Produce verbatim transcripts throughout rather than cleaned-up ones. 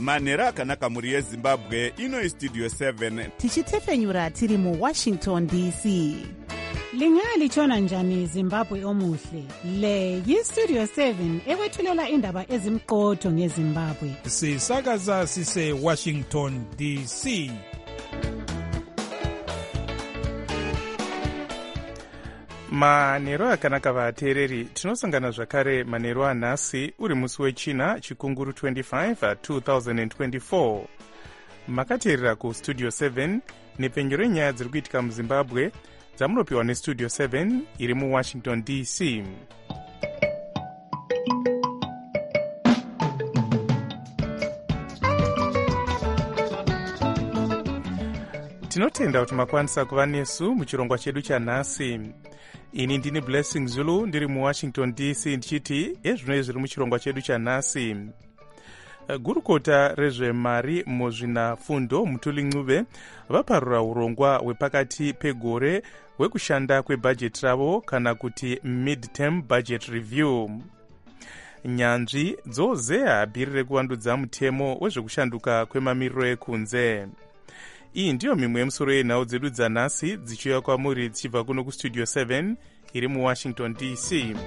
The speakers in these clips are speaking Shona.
manhero akanaka mhuri yezimbabwe. Ino istudio seven tichitefenyura tiri mu Washington D C. Lingalitshona njani Zimbabwe omuhle? Le yistudio seven ekwethulela indaba ezimqotho ngeZimbabwe. Sisakaza sise Washington D C. Manhero akanaka vateereri, tinosangana zvakare manhero anhasi uri musi wechina chikunguru twenty-five twenty twenty-four. Makateerera kustudio seven nepenyo renyaya dziri kuitika muzimbabwe dzamunopiwa nestudio seven iri muwashington D C. Tinotenda kuti makwanisa kuva nesu muchirongwa chedu chanhasi. Ini ndini Blessing Zulu ndiri muwashington D C ndichiti ezvino zviri muchirongwa chedu chanhasi. Gurukota rezvemari muzvinafundo Mutuli Ncube vaparura urongwa hwepakati pegore hwekushanda kwebhajeti ravo kana kuti mid-term budget review. Nyanzvi dzozeya bhiri rekuvandudza mutemo wezvekushanduka kwemamiriro ekunze. Iyi ndiyo mimwe yemusoro yenhau dzedu dzanhasi dzichiuya kwamuri dzichibva kuno kustudio seven iri muwashington D C.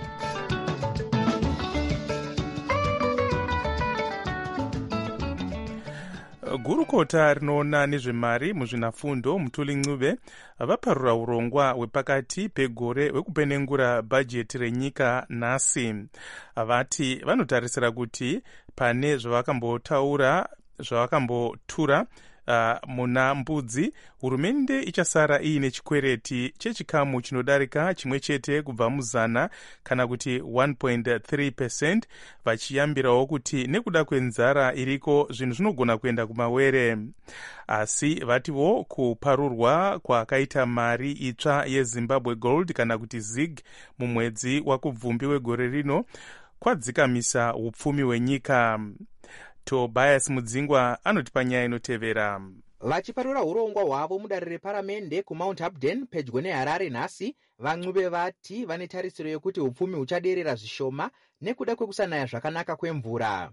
Gurukota rinoona nezvemari muzvinafundo Mutuli Ncube vaparura urongwa hwepakati pegore hwekupenengura bhajeti renyika nhasi. Vati vanotarisira kuti pane zvavakambotaura zvavakambotura Uh, muna mbudzi hurumende ichasara iine chikwereti chechikamu chinodarika chimwe chete kubva muzana kana kuti one point three percent, vachiyambirawo kuti nekuda kwenzara iriko zvinhu zvinogona kuenda kumawere. Asi vatiwo kuparurwa kwakaita mari itsva yeZimbabwe Gold kana kuti zig mumwedzi wakubvumbi wegore rino kwadzikamisa upfumi hwenyika. Tobias Mudzingwa anotipa nyaya inotevera. Vachiparura urongwa hwavo mudare reparamende kuMount Upton pedyo neHarare nhasi, vaNcube vati vane tarisiro yekuti upfumi huchaderera zvishoma nekuda kwekusanaya zvakanaka kwemvura.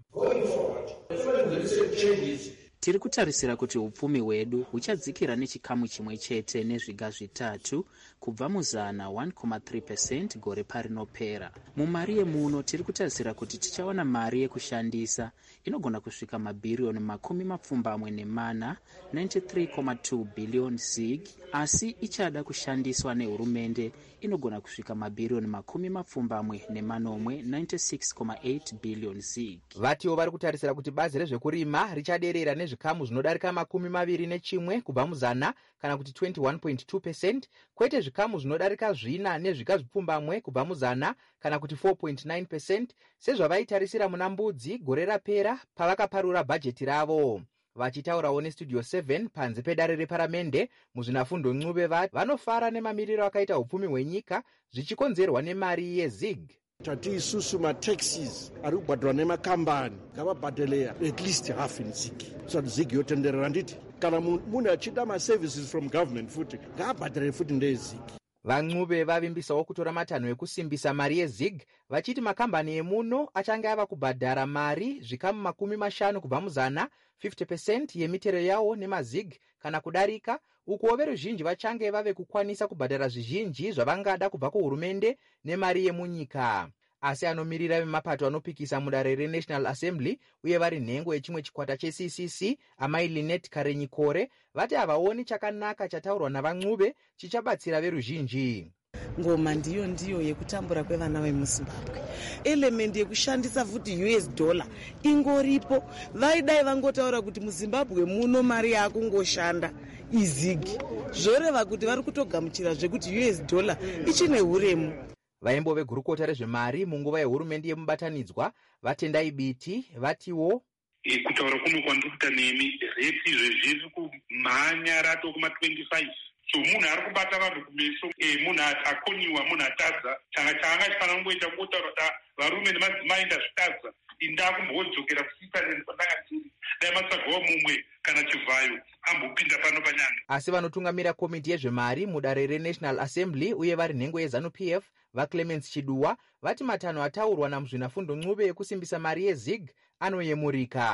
Tiri kutarisira kuti upfumi hwedu huchadzikira nechikamu chimwe chete nezviga zvitatu kubva muzana one point three percent gore parinopera. Mumari yemuno tiri kutarisira kuti tichawana mari yekushandisa inogona kusvika mabhiriyoni makumi mapfumbamwe nemana ninety-three point two billion zig, asi ichada kushandiswa nehurumende inogona kusvika mabhiriyoni makumi mapfumbamwe nemanomwe ninety-six point eight billion zig. Vatiwo vari kutarisira kuti bazi rezvekurima richaderera nezvikamu zvinodarika makumi maviri nechimwe kubva muzana kana kuti twenty-one point two percent, kwete zvikamu zvinodarika zvina nezvika zvipfumbamwe kubva muzana kana kuti four point nine percent, sezvavaitarisira muna mbudzi gore rapera pavakaparura bhajeti ravo. Vachitaurawo nestudio seven panze pedare reparamende, muzvinafundo Ncube vati vanofara nemamiriro akaita upfumi hwenyika zvichikonzerwa nemari yezig. Tati isusu mataxes ari kubhadharwa nemakambani ngavabhadhele at least half in zig, so zig yotenderera nditi kana munhu achida maservices from government futi ngavabhadhele futi ndezig. VaNcube vavimbisawo kutora matanho ekusimbisa mari yezig, vachiti makambani emuno achange ava kubhadhara mari zvikamu makumi mashanu kubva muzana fifty percent yemitero yawo nemazig kana kudarika, ukuwo veruzhinji vachange vave kukwanisa kubhadhara zvizhinji zvavangada kubva kuhurumende nemari yemunyika. Asi anomirira vemapato anopikisa mudare reNational Assembly uye vari nhengo yechimwe chikwata cheC C C, Amai Linet Karenyikore, vati havaoni chakanaka chataurwa navaNcube chichabatsira veruzhinji. Ngoma ndiyo ndiyo yekutambura kwevana vemuZimbabwe. Element yekushandisa futi U S dollar ingoripo. Vaidai vangotaura kuti muZimbabwe muno mari yakungoshanda izigi. Zvoreva kuti vari kutogamuchira zvekuti U S dollar ichine huremu. Vaimbo vegurukota rezvemari munguva yehurumende yemubatanidzwa vatendai biti vatiwo e, kutaura kuno kwandiri kuita nemi reti zvezviri kumhanya rato kuma twenty-five, so munhu ari kubata vanhu kumeso, e, munhu akoniwa, munhu atadza changa chaanga chifanira kungoita kungotaura kuti varume nemadzimai ndazvitadza, indakumbodzokera kusisitani kwandanga ndiri, dai matsvagawo mumwe kana chivhayo ambopinda pano panyanga. Asi vanotungamira komiti yezvemari mudare reNational Assembly uye vari nhengo yeZanu P F vaClemens Chiduwa vati matanho ataurwa namuzvinafundo Ncube ekusimbisa mari yezig anoyemurika.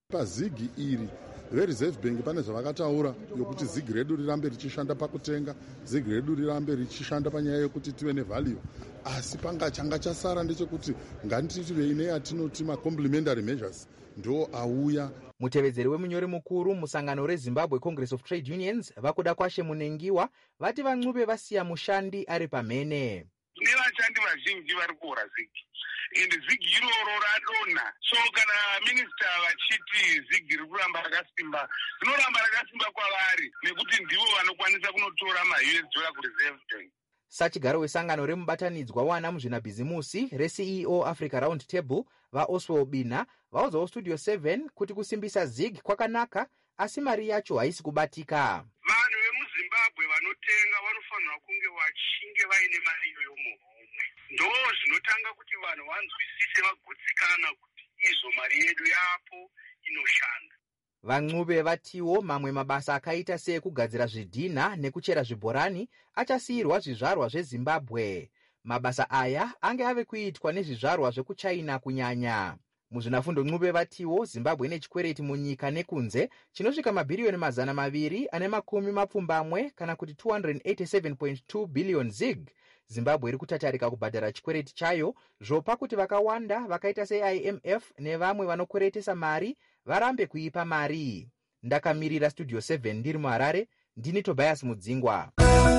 pazigi iri vereserve bank pane zvavakataura yokuti zigi redu rirambe richishanda pakutenga, zigi redu rirambe richishanda panyaya yokuti tive nevalue, asi panga changa chasara ndechekuti ngatitive neyatinoti macomplementary measures ndo auya. Mutevedzeri wemunyori mukuru musangano reZimbabwe Congress of Trade Unions vakuda kwashe munengiwa vati vaNcube vasiya mushandi ari pamhene. Kune vashandi vazhinji vari kuora zigi ende zigi iroro radonha, so kana minista vachiti zigi riri kuramba rakasimba, rinoramba rakasimba kwavari nekuti ndivo vanokwanisa kunotora ma-U S dollar kureserve bank. Sachigaro wesangano remubatanidzwa wana muzvinabhizimusi re-C E O Africa Round Table vaOswell Bina vaudzawo Studio seven kuti kusimbisa zig kwakanaka, asi mari yacho haisi kubatika. Vanhu vemuZimbabwe vanotenga vanofanira kunge vachinge vaine mari iyoyo muhomwe. Ndo zvinotanga kuti vanhu vanzwisise vagutsikana kuti izvo mari yedu yapo inoshanda. VaNcube vatiwo mamwe mabasa akaita seekugadzira zvidhina nekuchera zvibhorani achasiyirwa zvizvarwa zveZimbabwe. Mabasa aya ange ave kuitwa nezvizvarwa zvekuChina kunyanya. Muzvinafundo Ncube vatiwo Zimbabwe ine chikwereti munyika nekunze chinosvika mabhiriyoni mazana maviri ane makumi mapfumbamwe kana kuti two hundred eighty-seven point two billion zig. Zimbabwe iri kutatarika kubhadhara chikwereti chayo zvopa kuti vakawanda vakaita se-I M F nevamwe vanokweretesa mari varambe kuipa mari. Ndakamirira Studio seven ndiri muHarare, ndini Tobias Mudzingwa.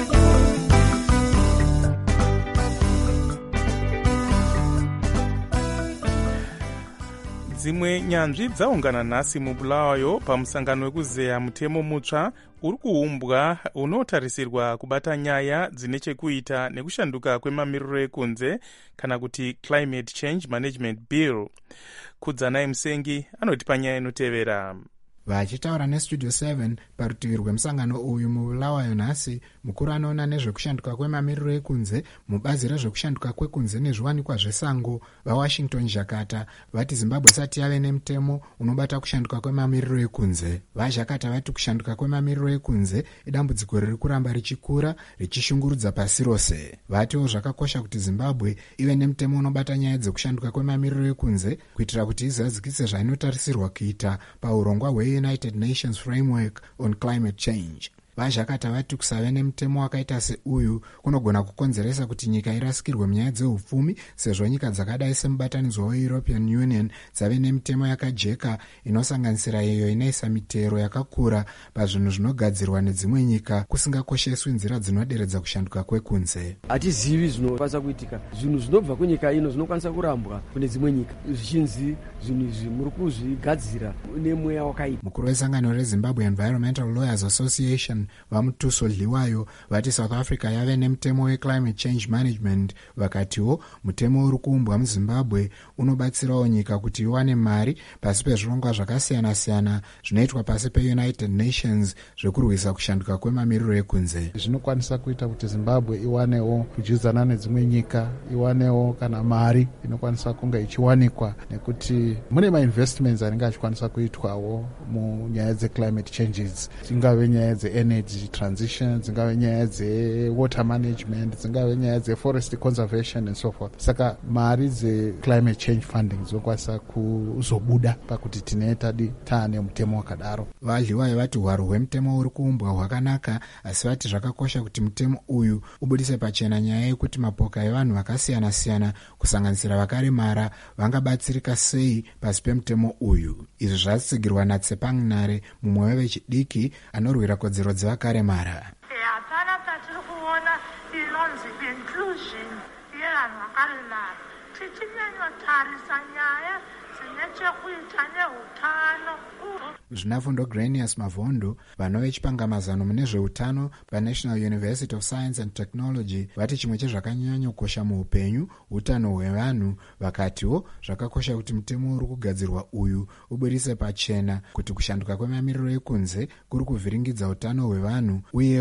Dzimwe nyanzvi dzaungana nhasi muBulawayo pamusangano wekuzeya mutemo mutsva uri kuumbwa unotarisirwa kubata nyaya dzine chekuita nekushanduka kwemamiriro ekunze kana kuti Climate Change Management Bill. Kudzanai Musengi anoti panyaya inotevera. Vachitaura neStudio seven parutivi rwemusangano uyu muBulawayo nhasi, mukuru anoona nezvekushanduka kwemamiriro ekunze mubazi rezvekushanduka kwekunze nezviwanikwa zvesango vaWashington Jakarta vati Zimbabwe isati yave nemutemo unobata kushanduka kwemamiriro ekunze. VaJakarta vati kushanduka kwemamiriro ekunze idambudziko riri kuramba richikura richishungurudza pasi rose. Vatiwo zvakakosha kuti Zimbabwe ive nemutemo unobata nyaya dzekushanduka kwemamiriro ekunze kuitira kuti izadzikise zvainotarisirwa kuita paurongwa hwe United Nations Framework on Climate Change. VaJakarta vati kusave nemutemo wakaita seuyu kunogona kukonzeresa kuti nyika irasikirwe munyaya dzeupfumi, sezvo nyika dzakadai semubatanidzwa weEuropean Union dzave nemutemo yakajeka inosanganisira iyo inoisa mitero yakakura pazvinhu zvinogadzirwa nedzimwe nyika kusingakosheswi nzira dzinoderedza kushanduka kwekunze. Hatizivi zvinokwanisa kuitika, zvinhu zvinobva kunyika ino zvinokwanisa kurambwa kune dzimwe nyika, zvichinzi zvinhu izvi muri kuzvigadzira nemweya wakaipa. Mukuru wesangano reZimbabwe Environmental Lawyers Association vaMutuso Dliwayo vati South Africa yave nemutemo weClimate Change Management. Vakatiwo mutemo uri kuumbwa muZimbabwe unobatsirawo nyika kuti iwane mari pasi pezvirongwa zvakasiyana-siyana zvinoitwa pasi peUnited Nations zvekurwisa kushanduka kwemamiriro ekunze. Zvinokwanisa kuita kuti Zimbabwe iwanewo kujudzana nedzimwe nyika, iwanewo kana mari inokwanisa kunge ichiwanikwa nekuti mune mainvestments anenge achikwanisa kuitwawo munyaya dzeclimate changes, dzingave nyaya dze energy transition, dzingave nyaya dzewater management, dzingave nyaya dzeforest conservation and so forth. Saka mari dzeclimate change funding dzinokwanisa kuzobuda pakuti tine tadi taane mutemo wakadaro. VaDliwayo vati hwaro hwemutemo uri kuumbwa hwakanaka, asi vati zvakakosha kuti mutemo uyu ubudise pachena nyaya yekuti mapoka evanhu vakasiyana-siyana kusanganisira vakaremara vangabatsirika sei pasi pemutemo uyu. Izvi zvatsigirwa naTsepang Nare, mumwe wevechidiki anorwira kodzero dzevakaremara. Hapana patiri kuona inonzi inclusion yevanhu vakaremara, tichinyanyotarisa nyaya dzine chekuita neutano. Zvinafundo Granius Mavondo, vano vechipangamazano mune zveutano paNational University of Science and Technology, vati chimwe chezvakanyanyokosha muupenyu utano hwevanhu. Vakatiwo zvakakosha kuti mutemo uri kugadzirwa uyu ubudise pachena kuti kushanduka kwemamiriro ekunze kuri kuvhiringidza utano hwevanhu, uyewo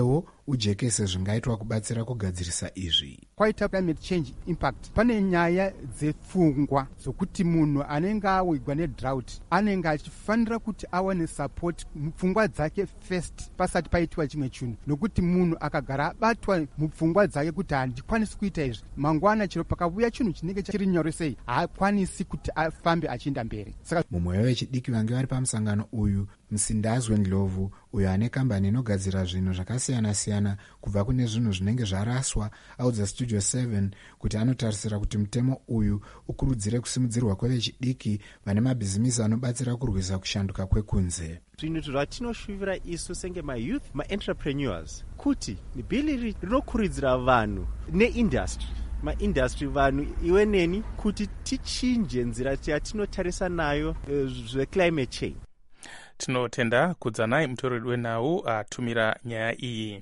ujekese zvingaitwa kubatsira kugadzirisa izvi. Kwaita climate change impact, pane nyaya dzepfungwa zokuti munhu anenge awigwa nedrought anenge achifanira kuti awane support mupfungwa dzake first pasati paitwa chimwe chinhu, nokuti munhu akagara abatwa mupfungwa dzake kuti handikwanisi kuita izvi, mangwana chero pakauya chinhu chinenge chiri nyore sei haakwanisi kuti afambe achienda mberi. Saka mumwe wevechidiki vange vari pamusangano uyu Msindazwe Ndlovu, uyo ane kambani inogadzira zvinhu zvakasiyana-siyana kubva kune zvinhu zvinenge zvaraswa, audza Studio seven kuti anotarisira kuti mutemo uyu ukurudzire kusimudzirwa kwevechidiki vane mabhizimisi anobatsira kurwisa kushanduka kwekunze. Zvinhu zvatinoshuvira isu senge mayouth maentrepreneurs kuti bhili rinokurudzira vanhu neindustry maindustry vanhu iwe neni kuti tichinje nzira yatinotarisa nayo uh, zveclimate change. Tinotenda kudzanai mutoreri wenhau atumira nyaya iyi.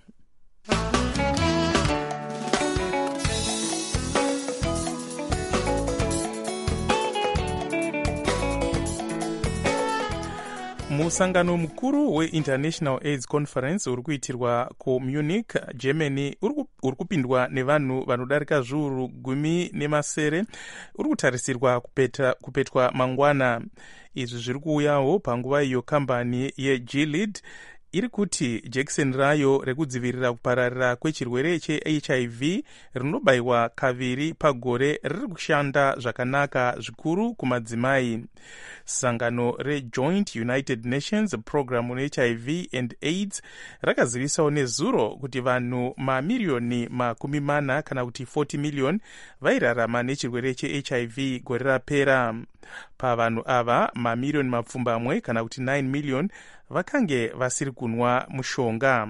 Musangano mukuru weInternational AIDS Conference uri kuitirwa kuMunich, Germany, uri kupindwa nevanhu vanodarika zviuru gumi nemasere, uri kutarisirwa kupetwa mangwana. Izvi zviri kuuyawo panguva iyo kambani yeGilead iri kuti jekiseni rayo rekudzivirira kupararira kwechirwere cheH I V rinobayiwa kaviri pagore riri kushanda zvakanaka zvikuru kumadzimai. Sangano reJoint United Nations Program on H I V and AIDS rakazivisawo nezuro kuti vanhu mamiriyoni makumi mana kana kuti forty million vairarama nechirwere cheH I V gore rapera. Pavanhu ava mamiriyoni mapfumbamwe kana kuti nine million vakange vasiri kunwa mushonga.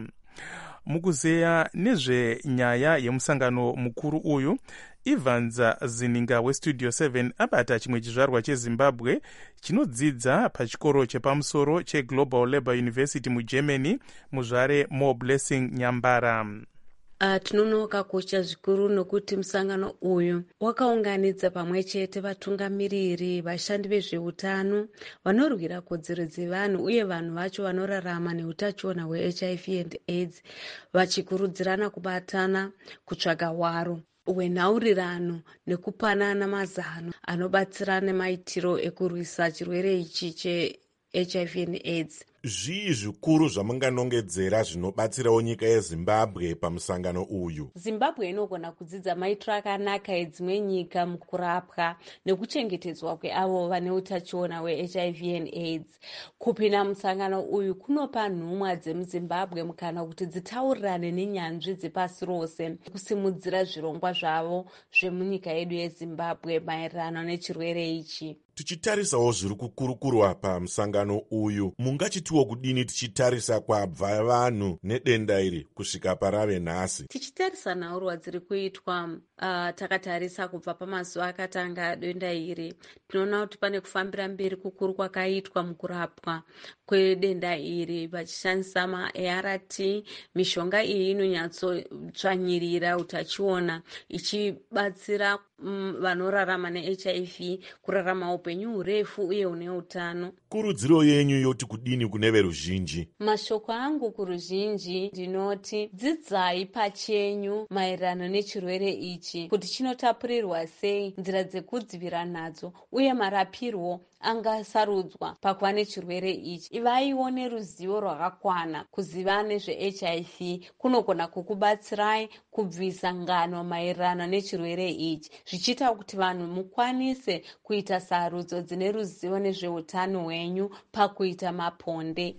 Mukuzeya nezvenyaya yemusangano mukuru uyu, Evans Zininga weStudio seven abata chimwe chizvarwa cheZimbabwe chinodzidza pachikoro chepamusoro cheGlobal Labour University muGermany muzvare More Blessing Nyambara. Uh, tinonoka kosha zvikuru nokuti musangano uyu wakaunganidza pamwe chete vatungamiriri, vashandi vezveutano, vanorwira kodzero dzevanhu uye vanhu vacho vanorarama neutachiona hweH I V and AIDS, vachikurudzirana kubatana kutsvaga hwaro hwenhaurirano nekupanana mazano anobatsirana maitiro ekurwisa chirwere ichi cheH I V and AIDS. Zvii zvikuru zvamunganongedzera zvinobatsirawo nyika yeZimbabwe pamusangano uyu? Zimbabwe inogona kudzidza maitiro akanaka edzimwe nyika mukurapwa nekuchengetedzwa kweavo vane utachiona hweH I V and AIDS. Kupinda musangano uyu kunopa nhumwa dzemuZimbabwe mukana kuti dzitaurirane nenyanzvi dzepasi rose kusimudzira zvirongwa zvavo zvemunyika yedu yeZimbabwe maererano nechirwere ichi. Tichitarisawo zviri kukurukurwa pamusangano uyu, mungachitiwo kudini tichitarisa kwabva vanhu nedenda iri kusvika parave nhasi? Tichitarisa nhaurwa dziri kuitwa uh, takatarisa kubva pamazuva akatanga denda iri, tinoona kuti pane kufambira mberi kukuru kwakaitwa mukurapwa kwedenda iri vachishandisa maA R T. Mishonga iyi inonyatsotsvanyirira utachiona ichibatsira mm, vanorarama neH I V kurarama upenyu hurefu uye hune utano. Kurudziro yenyu yoti kudini kune veruzhinji? Mashoko angu kuruzhinji ndinoti dzidzai pachenyu maererano nechirwere ichi, kuti chinotapurirwa sei, nzira dzekudzivira nadzo uye marapirwo angasarudzwa pakuva nechirwere ichi. Ivaiwo neruzivo rwakakwana. Kuziva nezveH I V kunogona kukubatsirai kubvisa ngano maererano nechirwere ichi, zvichiita kuti vanhu mukwanise kuita sarudzo dzine ruzivo nezveutano hwenyu pakuita maponde.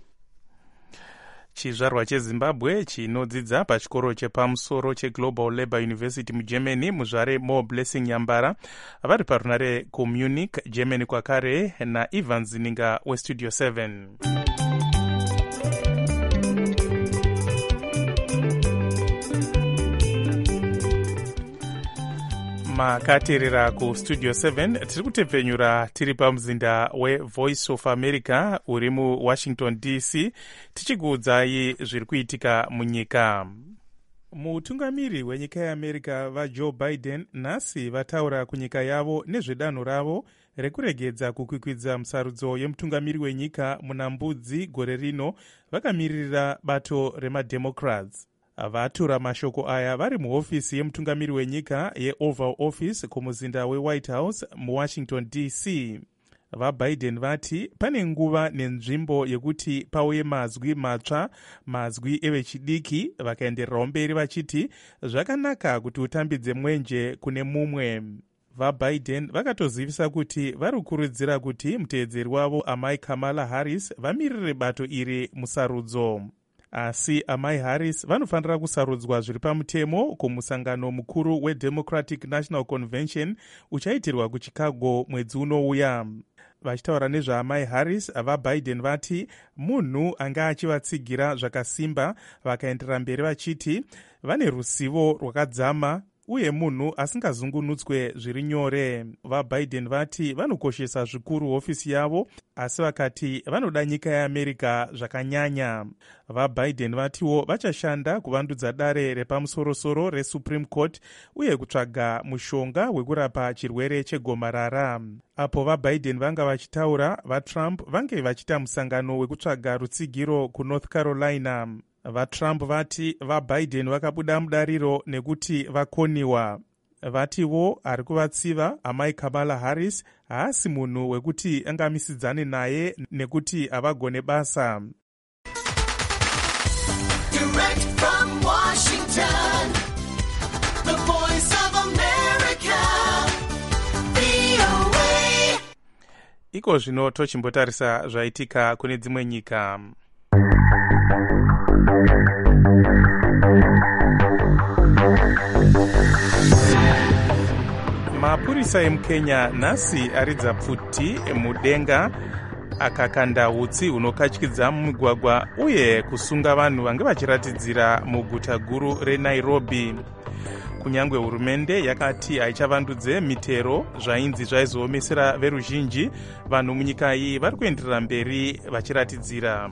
Chizvarwa cheZimbabwe chinodzidza pachikoro chepamusoro cheGlobal Labour University muGermany muzvare More Blessing Nyambara vari parunare kuMunich, Germany kwakare naEvans Zininga weStudio seven. Makateerera kuStudio seven tiri kutepfenyura tiri pamuzinda weVoice of America uri muWashington D C tichikuudzai zviri kuitika munyika. Mutungamiri wenyika yeAmerica vaJoe Biden nhasi vataura kunyika yavo nezvedanho ravo rekuregedza kukwikwidza musarudzo yemutungamiri wenyika muna mbudzi gore rino, vakamirira bato remademocrats. vatura mashoko aya vari muhofisi yemutungamiri wenyika yeoval office kumuzinda wewhite house muwashington D C. vabiden vati pane nguva nenzvimbo yekuti pauye mazwi matsva, mazwi evechidiki, vakaendererawo mberi vachiti zvakanaka kuti utambidze mwenje kune mumwe. vabiden vakatozivisa kuti vari kukurudzira kuti muteedzeri wavo amai Kamala Harris vamirire bato iri musarudzo. Asi amai Harris vanofanira kusarudzwa zviri pamutemo kumusangano mukuru weDemocratic National Convention uchaitirwa kuChicago mwedzi unouya. Vachitaura nezvaamai Harris, vaBiden vati munhu anga achivatsigira zvakasimba, vakaenderera mberi vachiti vane ruzivo rwakadzama uye munhu asingazungunutswe zviri nyore. VaBiden vati vanokoshesa zvikuru hofisi yavo, asi vakati vanoda nyika yeAmerica zvakanyanya. VaBiden vatiwo vachashanda kuvandudza dare repamusorosoro reSupreme Court uye kutsvaga mushonga wekurapa chirwere chegomarara. Apo vaBiden vanga vachitaura, vaTrump vange vachita musangano wekutsvaga rutsigiro kuNorth Carolina. VaTrump vati vaBiden vakabuda mudariro nekuti vakoniwa. Vatiwo ari kuvatsiva amai Kamala Harris haasi munhu wekuti angamisidzane naye nekuti havagone basa. Direct from Washington, the voice of America, V O A. Iko zvino tochimbotarisa zvaitika kune dzimwe nyika. Mapurisa emuKenya nhasi aridza pfuti mudenga akakanda utsi hunokatyidza mumigwagwa uye kusunga vanhu vange vachiratidzira muguta guru reNairobi. Kunyange hurumende yakati haichavandudze mitero zvainzi zvaizoomesera veruzhinji, vanhu munyika iyi vari kuenderera mberi vachiratidzira.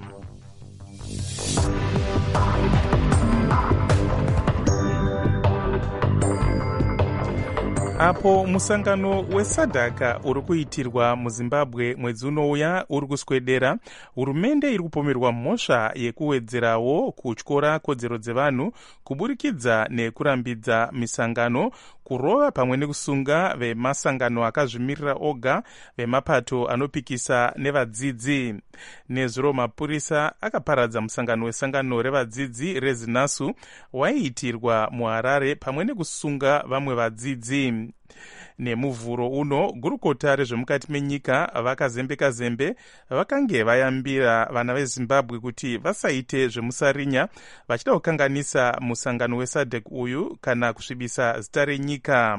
Apo musangano wesadhaka uri kuitirwa muZimbabwe mwedzi unouya uri kuswedera, hurumende iri kupomerwa mhosva yekuwedzerawo kutyora kodzero dzevanhu kuburikidza nekurambidza misangano, kurova pamwe nekusunga vemasangano akazvimirira oga, vemapato anopikisa nevadzidzi. Nezuro mapurisa akaparadza musangano wesangano revadzidzi reZinasu waiitirwa muHarare pamwe nekusunga vamwe vadzidzi. Nemuvhuro uno, gurukota rezvemukati menyika vakazembeka zembe vakange vayambira vana veZimbabwe kuti vasaite zvemusarinya vachida kukanganisa musangano weSADC uyu kana kusvibisa zita renyika.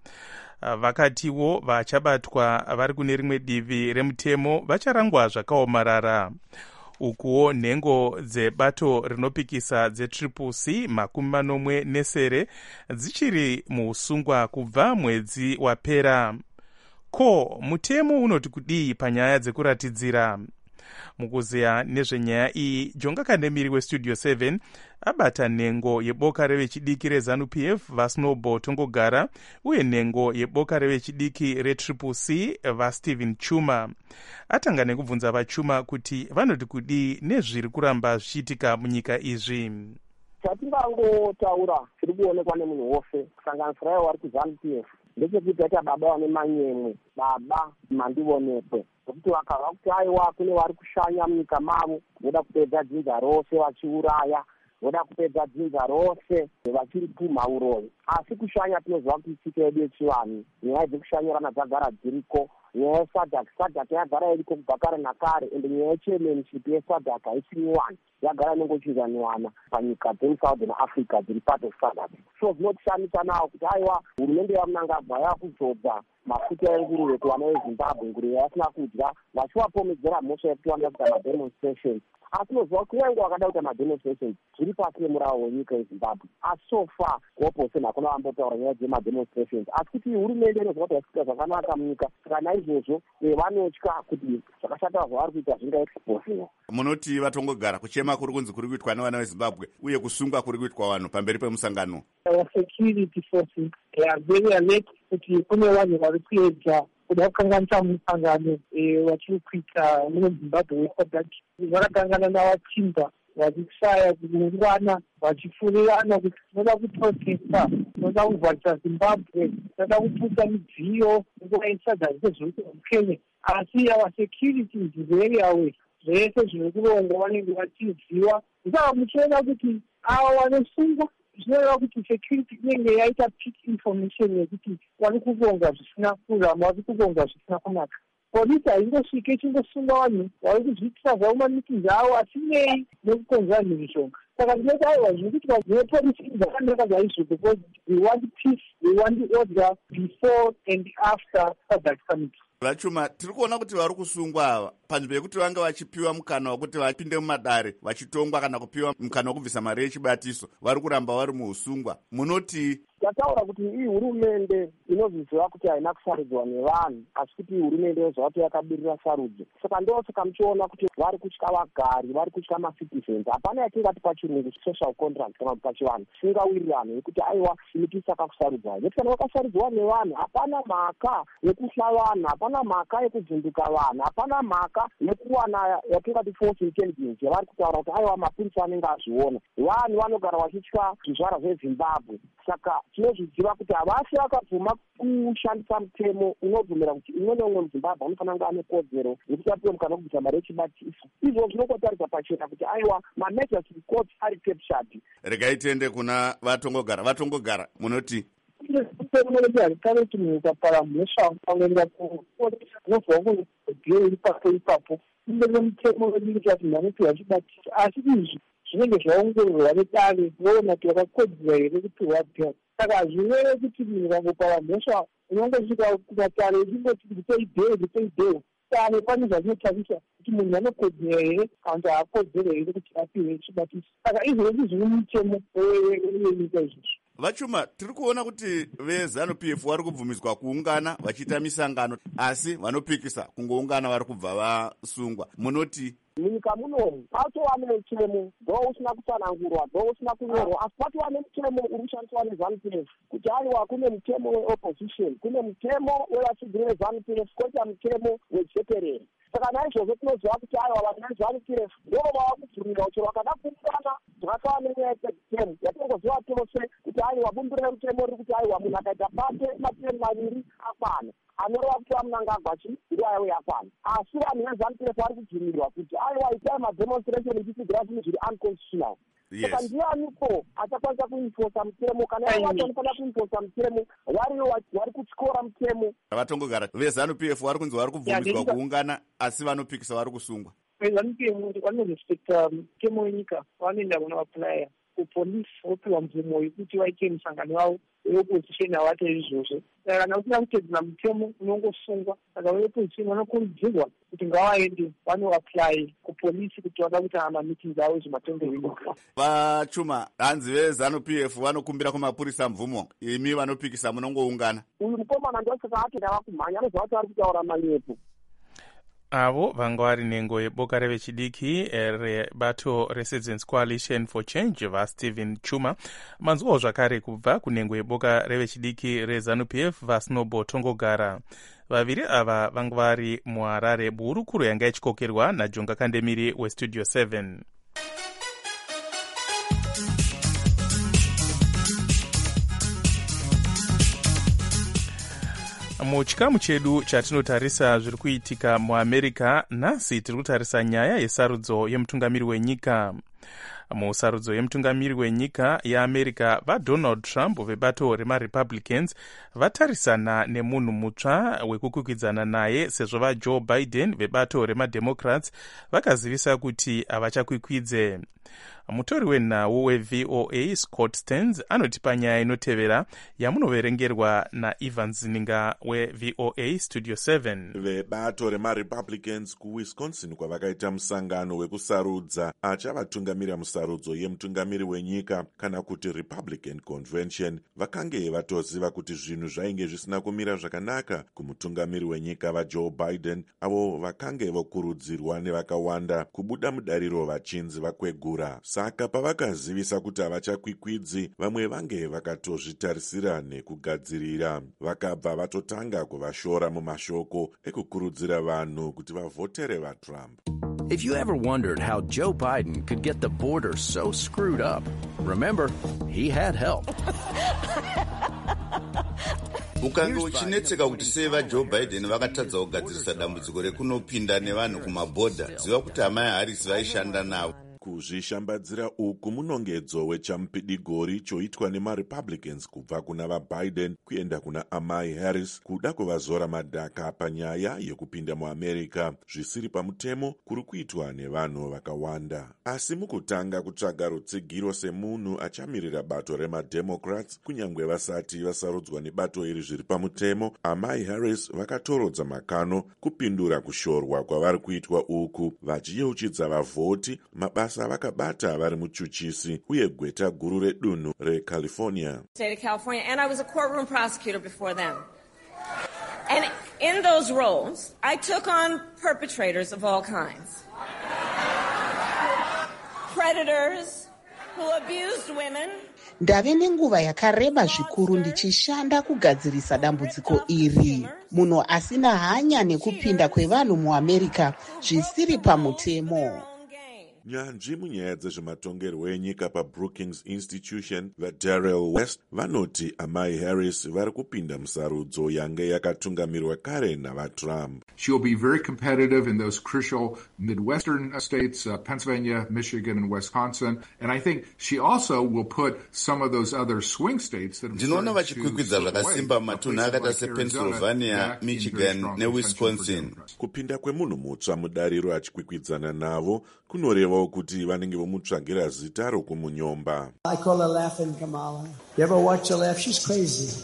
Vakatiwo vachabatwa vari kune rimwe divi remutemo vacharangwa zvakaomarara. Ukuwo nhengo dzebato rinopikisa dzetriple C makumi manomwe nesere dzichiri muusungwa kubva mwedzi wapera. Ko, mutemo unoti kudii panyaya dzekuratidzira? Mukuzeya nezvenyaya iyi, Jonga Kandemiri weStudio seven abata nhengo yeboka revechidiki reZANU-P F vaSnowball Tongogara uye nhengo yeboka revechidiki retriple C vaStephen Chuma. Atanga nekubvunza vaChuma kuti vanoti kudii nezviri kuramba zvichiitika munyika izvi. Chatingangotaura tiri kuonekwa nemunhu wose kusanganisira ivo vari kuZANU-P F ndechekuti aita baba vane manyemwe, baba mandivonekwe, nokuti vakava kuti aiwa kune vari kushanya munyika mavo, voda kupedza dzinza rose vachiuraya, voda kupedza dzinza rose vachiri pumha uroyi. Asi kushanya tinozwa kuti tsika yedu yechivanhu, nyaya dzekushanyirana dzagara dziriko. Nyaya yeSADC, SADC yagara iriko kubva kare nakare, ende nyaya yechairmanship yeSADC haisiniwana, yagara inongochidzaniwana panyika dzemuSouthern Africa dziri part of SADC. So zvinotishamisa nawo kuti aiwa hurumende yaMnangagwa yakudzodza mafuta enguruve kuvana veZimbabwe, nguruve yasina kudya, vachivapomedzera mhosva yekuti vanoda kuita mademonstrations. Asi noziva kunyange wakada kuita mademonstrations zviri pasi nemuravo wenyika yeZimbabwe. Asi so far kuopposition hakuna vambotaura nyaya dzemademonstrations. Asi kuti hurumende inoziva kuti yasvika zvakanaka munyika, saka naizvozvo vanotya kuti zvakashata zvavari kuita zvingaexposiwa. Munoti vatongogara kuchema kuri kunzi kuri kuitwa nevana veZimbabwe uye kusunga kuri kuitwa vanhu pamberi pemusangano. Our security forces, they are very alert kuti kune vanhu vari kuedza kuda kukanganisa musangano vachiri kuita muZimbabwe weSADC. Vakakangana navachimba vachishaya kuungana vachifurirana kuti tinoda kuprotesta, tinoda kuvharisa zimbabwe, tinoda kuputsa midziyo nekuvaisa zvazvise zviri kukenya. Asi our security is very aware. Zvese zviri kurongwa vanenge vachiziva. Saka muchiona kuti ava vanosungwa zvinoreva kuti security inenge yaita peak information yekuti vari kuronga zvisina kurama, vari kuronga zvisina kunaka. Polisi haingosvike chingosunga vanhu vari kuzviitira zvavo mamitings avo asinei nekukonzera mhizhonga. Saka ndinoti aiwa zviri kuitwa nepolisi zvakanaka chaizvo, because we want peace, we want order before and after Sadc Summit. Vachuma, tiri kuona kuti vari kusungwa ava panzvimbo yekuti vanga vachipiwa mukana wekuti vapinde mumadare vachitongwa kana kupiwa mukana wekubvisa mari yechibatiso, vari kuramba vari muusungwa. Munoti yataura kuti iyi hurumende inozviziva kuti haina kusarudzwa nevanhu, asi kuti iyi hurumende yozva kuti yakabirira sarudzo. Saka ndo saka muchiona kuti vari kutya vagari, vari kutya macitizens. Hapana yatingati pachirungu social contract kana kuti pachivanhu singawirirano yekuti aiwa imitisa kusarudzwa. Nekuti kana vakasarudzwa nevanhu, hapana mhaka yekuhla vanhu, hapana mhaka yekuvhunduka vanhu, hapana mhaka yekuwana yatingati false intelligence yavari kutaura kuti aiwa mapurisa anenge azviona. Vanhu vanogara vachitya zvizvarwa zveZimbabwe. Saka tinozviziva kuti havasi vakabvuma kushandisa mutemo unobvumira kuti umwe neumwe muZimbabwe anofanira kunge ane kodzero yekuti apiwe mukana wekubvisa mari yechibatiso. Izvo zvinokotaridza pachena kuti aiwa mameasures courts ari captured. Regai tiende kuna vatongogara. Vatongogara munoti kare kuti munhu ukapara mhosva ukaenda kupolisi unobva kunodhiyo ipapo ipapo imbere mutemo wedu kuti ati mhanopiwa chibatiso. Asi izvi zvinenge zvaongororwa nedare voona kuti vakakodzera here kupiwa bhero. Saka hazvireve kuti munhu ukangopara mhosva unongosvika kumatare uchingoti ndipei bhero ndipei bhero. Tare pane zvazvinotarisa kuti munhu anokodzera here kana kuti haakodzere here kuti apiwe chibatiso. Saka izvozvi zviri mutemo wenyika izvozvo. Vachuma, tiri kuona kuti veZanu P F vari kubvumiswa kuungana vachiita misangano, asi vanopikisa kungoungana vari kubva vasungwa. Munoti munyika munomu patova nemutemo dho usina kutsanangurwa, dho usina kunyorwa, asi patova nemutemo uri kushandiswa neZanu P F kuti aiwa kune mutemo weopposition, kune mutemo wevachigiri veZanu P F, koita mutemo wejekerere. Saka naizvozvo tinoziva kuti aiwa vanhu veZanu P F ndo vava kubvumira kuti vakada kuungana zvakava nenyaya yemutemo yatingoziva tose kuti aiwa bumbiro remutemo riri kuti aiwa munhu akaita bate matemu maviri akwana anoreva kuti vamunanga agwachi nguva yavo yakwana. Asi vanhu veZanu P F vari kubvumirwa kuti aiwa itai mademonstration ichisigira zvinhu zviri unconstitutional. Saka ndianiko achakwanisa kuenforsa mutemo? Kana vacho vanofanira kuenforsa mutemo variyo vari kutyora mutemo. Vatongogara veZanu P F vari kunzi vari kubvumiswa kuungana asi vanopikisa vari kusungwa. veZanu P F vanorespekta mutemo wenyika, vanoenda kuna vaplaya kupolisi vopiwa mvumo wekuti vaite musangano wavo weopposition havate izvozvo. Saka kana usina kutedzera mutemo unongosungwa. Saka veopposition vanokurudzirwa kuti ngavaende vanoapply kupolisi kuti vada kuita mameetings avo ezvematongo enyika. Vachuma, hanzi veZanu P F vanokumbira kumapurisa mvumo, imi vanopikisa munongoungana. Uyu mukomana ndosaka ati ndava kumhanya anozva kuti ari kutaura manyepo. Avo vanga vari nhengo yeboka revechidiki rebato reCitizens Coalition for Change vaStephen Chuma. Manzwawo zvakare kubva kunhengo yeboka revechidiki reZanu P F vaSnobo Tongogara. Vaviri ava vanga vari muHarare muhurukuro yanga ichikokerwa naJonga Kandemiri weStudio seven. Muchikamu chedu chatinotarisa zviri kuitika muAmerica, nhasi tiri kutarisa nyaya yesarudzo yemutungamiri wenyika. Musarudzo yemutungamiri wenyika yeAmerica, vaDonald Trump vebato remaRepublicans vatarisana nemunhu mutsva wekukwikwidzana naye, sezvo vaJoe Biden vebato remaDemocrats vakazivisa kuti havachakwikvidze. Mutori wenhau weV O A Scott Stearns anotipa nyaya inotevera yamunoverengerwa naIvan Zininga weV O A Studio seven. Vebato remaRepublicans kuWisconsin kwavakaita musangano wekusarudza achavatungamira musarudzo yemutungamiri wenyika kana kuti Republican Convention, vakange vatoziva kuti zvinhu zvainge zvisina kumira zvakanaka kumutungamiri wenyika vaJoe Biden, avo vakange vokurudzirwa nevakawanda kubuda mudariro vachinzi vakwegura. Saka pavakazivisa kuti havachakwikwidzi, vamwe vange vakatozvitarisira nekugadzirira. Vakabva vatotanga kuvashora mumashoko ekukurudzira vanhu kuti vavhotere vaTrump. If you ever wondered how Joe Biden could get the border so screwed up, remember, he had help. ukange uchinetseka kuti sei vajoe biden vakatadza kugadzirisa dambudziko rekunopinda nevanhu kumabhodha, ziva kuti amai harris vaishanda navo. Kuzvishambadzira uku munongedzo wechamupidigori choitwa nemarepublicans kubva kuna vaBiden kuenda kuna amai Harris kuda kuvazora madhaka panyaya yekupinda muamerica zvisiri pamutemo kuri kuitwa nevanhu vakawanda. Asi mukutanga kutsvaga rutsigiro semunhu achamirira bato remademocrats kunyange vasati vasarudzwa nebato iri zviri pamutemo, amai Harris vakatorodza makano kupindura kushorwa kwavari kuitwa uku, vachiyeuchidza vavhoti mabasa vakabata vari muchuchisi uye gweta guru redunhu reCalifornia. State of California, and I was a courtroom prosecutor before them. And in those roles, I took on perpetrators of all kinds. Predators who abused women. Ndave nenguva yakareba zvikuru ndichishanda kugadzirisa dambudziko iri. Munhu asina hanya nekupinda kwevanhu muAmerica zvisiri pamutemo. Nyanzvi munyaya dzezvematongerwo enyika paBrookings Institution vaDarrell West vanoti amai Harris vari kupinda musarudzo yange yakatungamirwa kare navaTrump. She'll be very competitive in those crucial Midwestern states, uh, Pennsylvania, Michigan, and Wisconsin. And I think she also will put some of those other swing states that ndinoona vachikwikwidza zvakasimba matunhu akata sePennsylvania, Michigan neWisconsin. Kupinda kwemunhu mutsva mudariro achikwikwidza navo kunorevawo kuti vanenge vomutsvagira zita rokumunyomba. I call her laughing Kamala. You ever watch her laugh? She's crazy.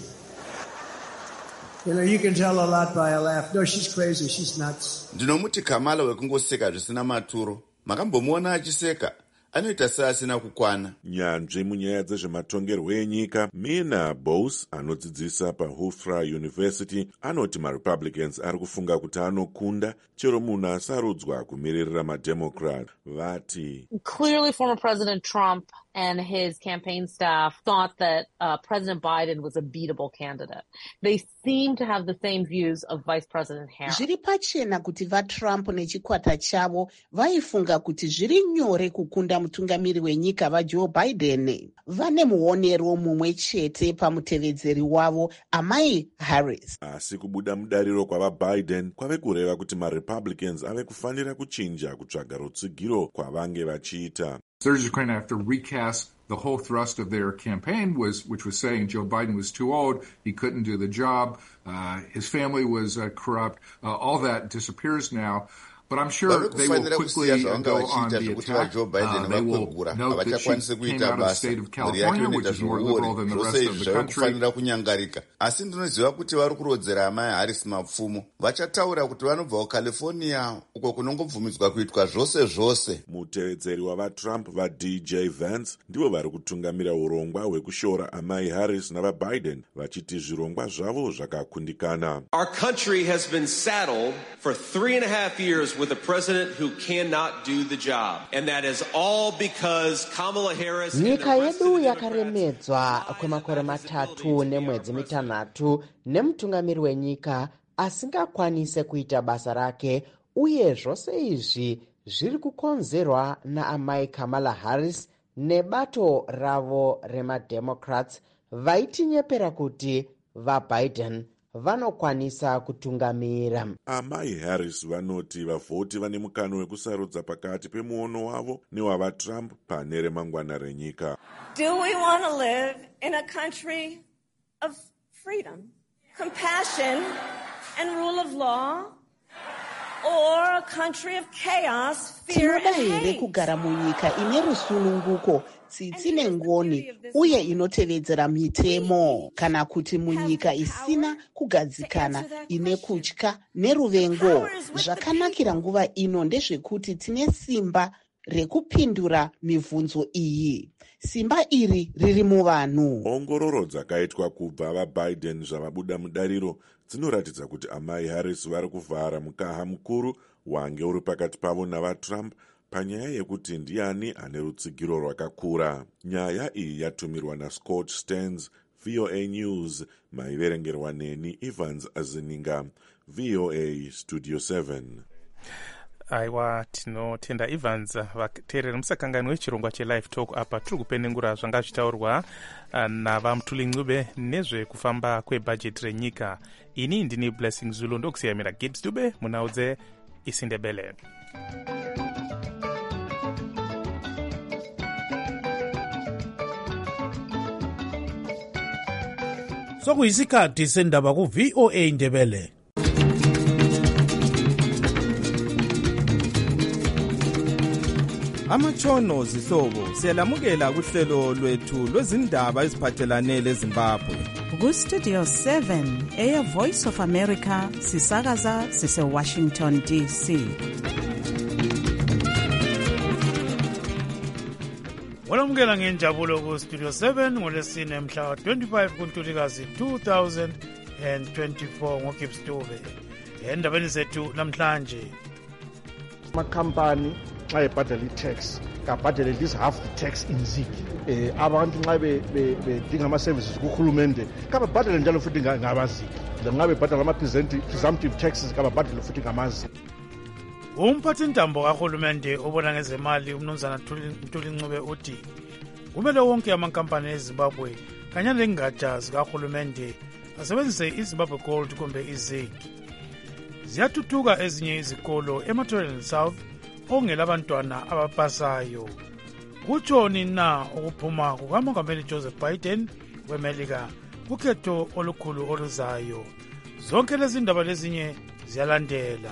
You know, you can tell a lot by her laugh. No, she's crazy. She's nuts. Ndinomuti Kamala wekungoseka zvisina maturo. Makambomuona achiseka? Anoita seasina kukwana. Nyanzvi munyaya dzezvematongerwo enyika, Mina Bose anodzidzisa paHofstra University anoti maRepublicans ari kufunga kuti anokunda chero munhu asarudzwa kumiririra maDemocrat. Vati clearly former President Trump and his campaign staff thought that uh, President Biden was a beatable candidate. They seem to have the same views of Vice President Harris. Zviri pachena kuti vaTrump nechikwata chavo vaifunga kuti zviri nyore kukunda mutungamiri wenyika vaJoe Biden. Vane muonero mumwe chete pamutevedzeri wavo amai Harris. Asi kubuda mudariro kwavaBiden kwave kureva kuti maRepublicans ave kufanira kuchinja kutsvaga rutsigiro kwavange vachiita. They're just going to have to recast the whole thrust of their campaign, was which was saying Joe Biden was too old, he couldn't do the job, uh, his family was uh, corrupt. Uh, all that disappears now. But I'm sure they will quickly uh, go on the attack. Uh, they will note that she came out of the state of California, which is more liberal than the rest of the country. Asi ndinoziva kuti vari kurodzera amai Harris mapfumo. Vachataura kuti vanobva kuCalifornia uko kunongobvumidzwa kuitwa zvose zvose. Mutevedzeri wavaTrump vaD J Vance ndivo vari kutungamira urongwa hwekushora amai Harris navaBiden vachiti zvirongwa zvavo zvakakundikana. Our country has been saddled for three and a half years with a president who cannot do the job, and that is all because Kamala Harris. Nyika yedu yakaremedzwa kwemakore matatu nemwedzi mitanhatu nemutungamiri wenyika asingakwanise kuita basa rake, uye zvose izvi zviri kukonzerwa naamai Kamala Harris nebato ravo remademocrats vaitinyepera kuti vaBiden vanokwanisa kutungamira. Amai Harris vanoti vavhoti vane mukano wekusarudza pakati pemuono wavo newavaTrump pane remangwana renyika. Do we want to live in a country of freedom, compassion, and rule of law? Or a country of chaos, fear, and hate? Kugara munyika ine rusununguko, tsitsi nengoni uye inotevedzera mitemo, kana kuti munyika isina kugadzikana ine kutya neruvengo. Zvakanakira nguva ino ndezvekuti tine simba rekupindura mibvunzo iyi. Simba iri riri muvanhu. Ongororo dzakaitwa kubva vaBiden zvavabuda mudariro dzinoratidza kuti amai Harris vari kuvhara mukaha mukuru wange uri pakati pavo navaTrump panyaya yekuti ndiani ane rutsigiro rwakakura. Nyaya iyi yatumirwa naScott Stearns, V O A News, maiverengerwa neni Evans Azininga, V O A Studio seven. aiwa tinotenda Evans vateereri musakangani wechirongwa chelive talk apa tiri kupenengura zvanga zvitaurwa navamutuli ncube nezvekufamba kwebhajeti renyika. Ini ndini Blessing Zulu ndokusiyamira Gibbs Dube munhau dzeIsindebele. Sokuyisikhathi sendaba ku V O A Indebele. Amatshono zihlobo siyalamukela kuhlelo lwethu lwezindaba eziphathelane leZimbabwe. Ku Studio seven Air Voice of America sisakaza sise Washington D C. Walamukela ngenjabulo ku Studio seven ngolesine mhla twenty-five kuNtulikazi two thousand twenty-four ngoGibbs Dube. Endabeni zethu namhlanje amakhampani xa ebhadala i-tax kabhadele at least half the tax in zik eh abantu nxa bedinga ama-services kuhulumende kababhadele njalo futhi ngabaziki ngabe bhadala ama-presumptive taxes kababhadele futhi ngamazi. Umphathintambo kahulumende obona ngezemali umnumzana Ntuli Ncube uthi kumele wonke amankampani eZimbabwe kanye nengatsha zikahulumende asebenzise iZimbabwe Gold kumbe iZig. Ziyathuthuka ezinye izikolo eMathoreni South ongela abantwana abapasayo. Kutshoni na ukuphuma kukamongameli Joseph Biden weMelika kukhetho olukhulu oluzayo. Zonke lezi ndaba lezinye ziyalandela.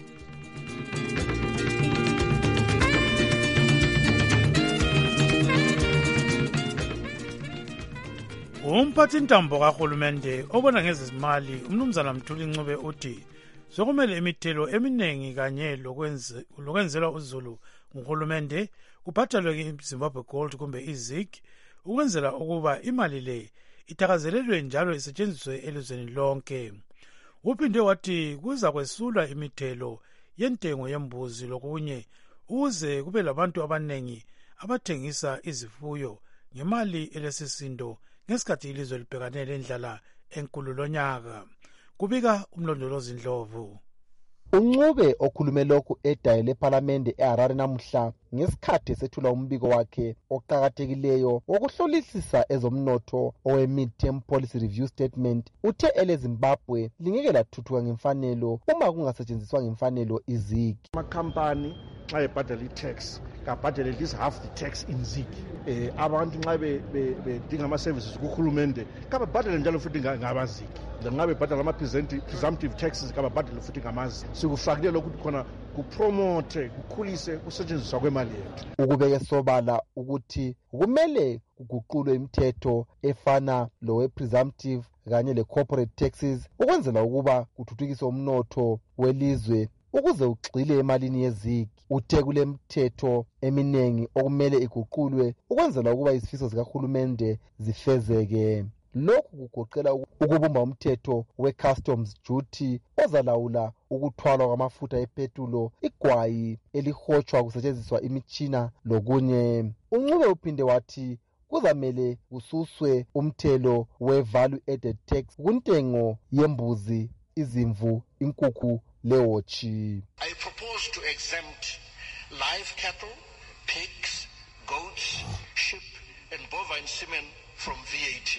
Umphathintambo kahulumende obona ngezimali umnumzana Ntuli Ncube uthi sokumele imithelo eminingi kanye lokwenzelwa uzulu nguhulumende kubhatalwe iZimbabwe Gold kumbe iZig ukwenzela ukuba imali le itakazelelwe njalo isetshenziswe elizweni lonke. Uphinde wathi kuza kwesulwa imithelo yentengo yembuzi lokunye ukuze kube labantu abanengi abathengisa izifuyo ngemali elesisindo ngesikhathi ilizwe libhekane lendlala enkulu lonyaka. Kubika umlondolozi Ndlovu. uNcube okhulume lokhu edayi lePhalamende eHarare namuhla ngesikhathi esethula umbiko wakhe oqhakathekileyo wokuhlolisisa ezomnotho owe mid-term policy review statement uthe eleZimbabwe lingeke lathuthuka ngemfanelo uma kungasetshenziswa ngemfanelo iZig. Amakhampani xa ebhadala i-tax kabhadele at least half the tax in Zig eh abantu nxa bedinga ama-services kuhulumende kababhadele njalo futhi ngabaziki ngabe bhadala ama-presumptive taxes kababhadele futhi ngamazi. Sikufakile lokuthi khona kupromote kukhulise kusetshenziswa kwemali yethu. Ukubeke sobala ukuthi kumele kuguqulwe imithetho efana lowe presumptive kanye le corporate taxes ukwenzela ukuba kuthuthukiswe umnotho welizwe ukuze ugxile emalini yeZig. Uthe kule mithetho eminengi okumele iguqulwe ukwenzela ukuba izifiso zikahulumende zifezeke. Lokhu kugoqela ukubumba umthetho we-customs duty ozalawula ukuthwalwa kwamafutha epetulo, igwayi elihotshwa kusetshenziswa imitshina lokunye. uNcube uphinde wathi kuzamele kususwe umthelo we-value added tax kuntengo yembuzi, izimvu, inkukhu lewotshi. I propose to exempt live cattle, pigs, goats, sheep and bovine semen from V A T.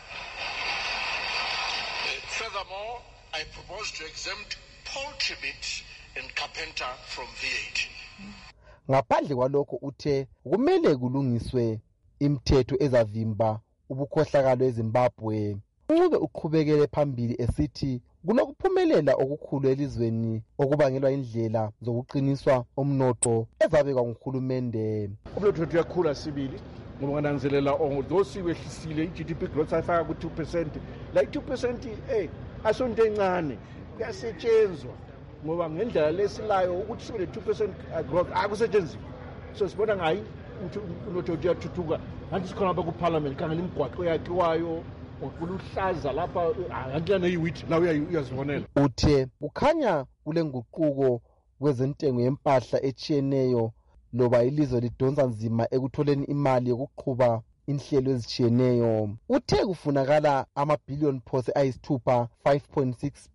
Uh, furthermore, I propose to exempt poultry meat and carpenter from V A T. Ngaphandle kwalokho uthe kumele kulungiswe imithetho ezavimba ubukhohlakalo eZimbabwe. uNcube uqhubekele phambili esithi kunokuphumelela okukhulu elizweni okubangelwa indlela zokuqiniswa umnotho ezabekwa nguhulumende. Umnotho wethu uyakhula sibili ngoba ngananzelela although siwehlisile i-G D P growth ayifaka ku two percent like two percent eh asonto encane kuyasetshenzwa ngoba ngendlela lesilayo ukuthi sibe two percent growth akusetshenziswa. So sibona ngayi umnotho wethu uyathuthuka kanti sikhona lapha kuParliament kangela imigwaqo yakhiwayo okuluhlaza lapha angiyana yiwit la uyazibonela. Uthe kukhanya kule nguquko kwezentengo yempahla echiyeneyo loba ilizwe lidonsa nzima ekutholeni imali yokuqhuba inhlelo ezitshiyeneyo. Uthe kufunakala amabhillion phose ayisithupha five point six